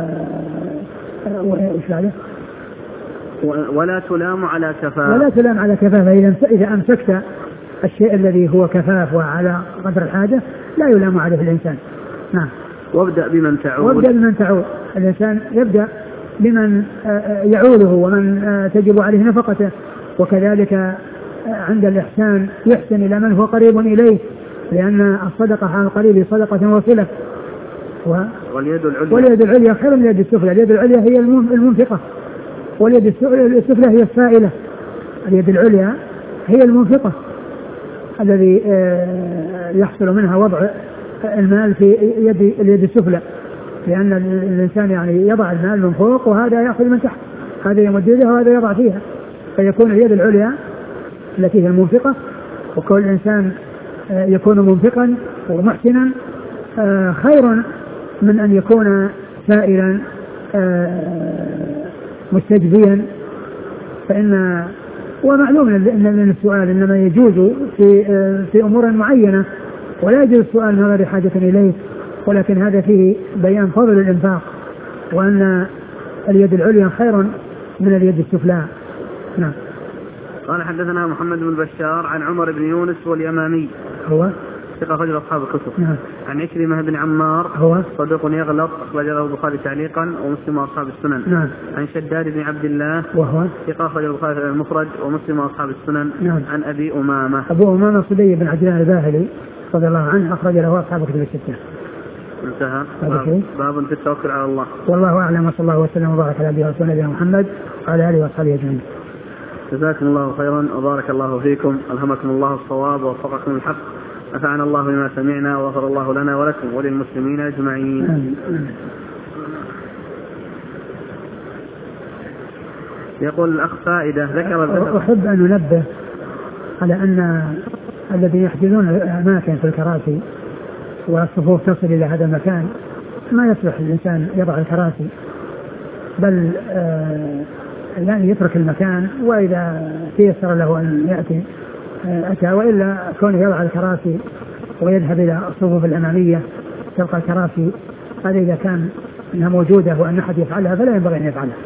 و ولا تلام على كفاف ولا تلام على كفاف. إذا أمسكت الشيء الذي هو كفاف وعلى قدر الحاجة لا يلام عليه الإنسان. نعم. وابدأ بمن تعول. وابدأ بمن تعول. الإنسان يبدأ بمن يعوله ومن تجب عليه نفقته، وكذلك عند الإحسان يحسن إلى من هو قريب إليه، لأن الصدقة على القريب صدقة وصلة. و... واليد العليا واليد العليا خير من اليد السفلى. اليد العليا هي المنفقة، واليد السفلى هي السائلة. اليد العليا هي المنفقة الذي يحصل منها وضع المال في يد اليد السفلى، لأن الإنسان يعني يضع المال من فوق وهذا يأخذ من تحت، هذا يمد يده وهذا يضع فيها، فيكون اليد العليا التي هي المنفقة. وكل إنسان يكون منفقا ومحسنا خير من أن يكون سائلا مستجزيا. فإن ومعلوم أن السؤال إنما يجوز في في أمور معينة، ولا يجوز السؤال من غير حاجة إليه، ولكن هذا فيه بيان فضل الإنفاق، وأن اليد العليا خير من اليد السفلى. نعم. قال حدثنا محمد بن بشار عن عمر بن يونس واليمامي هو ثقة رجل أصحاب الكتب. نعم. عن عكرمة بن عمار هو صدوق يغلط أخرج له البخاري تعليقا ومسلم وأصحاب السنن. نعم. عن شداد بن عبد الله وهو ثقة أخرج البخاري المفرد ومسلم وأصحاب السنن. نعم. عن أبي أمامة أبو أمامة صدي بن عبد الله الباهلي رضي الله عنه أخرج له أصحاب الكتب الستة. انتهى. باب, باب في التوكل على الله. والله أعلم، وصلى الله وسلم وبارك على نبينا ورسولنا محمد وعلى آله وصحبه أجمعين. جزاكم الله خيرا وبارك الله فيكم، ألهمكم الله الصواب ووفقكم الحق، نفعنا الله بما سمعنا وغفر الله لنا ولكم وللمسلمين أجمعين. يقول الأخ فائدة ذكر أحب أن ننبه على أن الذين يحجزون الأماكن في الكراسي والصفوف تصل إلى هذا المكان ما يصلح الإنسان يضع الكراسي، بل آه يعني يترك المكان، وإذا تيسر له أن يأتي أتى، وإلا كونه يضع الكراسي ويذهب إلى الصفوف الأمامية تلقى الكراسي هذا إذا كان أنها موجودة وأن أحد يفعلها فلا ينبغي أن يفعلها.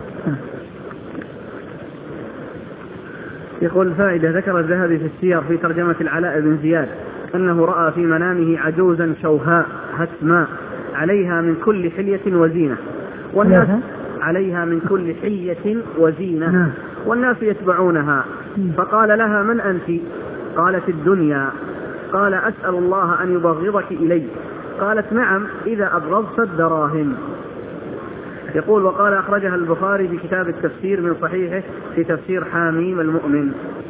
يقول فائدة ذكر الذهبي في السير في ترجمة العلاء بن زياد أنه رأى في منامه عجوزا شوهاء هتماء عليها من كل حلية وزينة، والناس عليها من كل حية وزينة والناس يتبعونها، فقال لها: من أنت؟ قالت: الدنيا. قال: أسأل الله أن يبغضك إلي. قالت: نعم إذا أبغضت الدراهم. يقول وقال أخرجها البخاري في كتاب التفسير من صحيحه في تفسير حاميم المؤمن.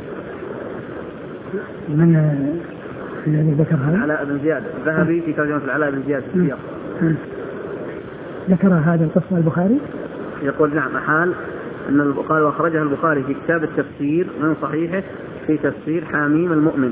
من الذي ذكرها؟ العلاء بن زياد الذهبي في ترجمة العلاء بن زياد في السير. ذكر هذا القصة البخاري؟ يقول نعم حال أن قال وأخرجها البخاري في كتاب التفسير من صحيحه في تفسير حاميم المؤمن.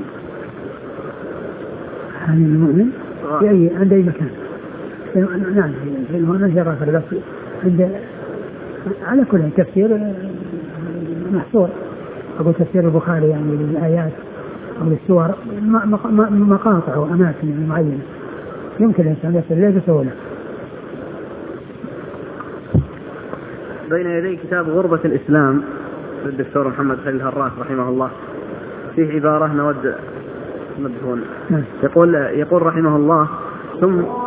حاميم المؤمن في أي عند أي مكان؟ نعم في المنشرة في البث عند على كل تفسير محصور. أقول تفسير البخاري يعني للآيات أو للسور مقاطع وأماكن معينة يمكن الإنسان يصل إليه بسهولة. بين يدي كتاب غربة الإسلام للدكتور محمد خليل الهراس رحمه الله فيه عبارة نود نبهون. يقول يقول رحمه الله: ثم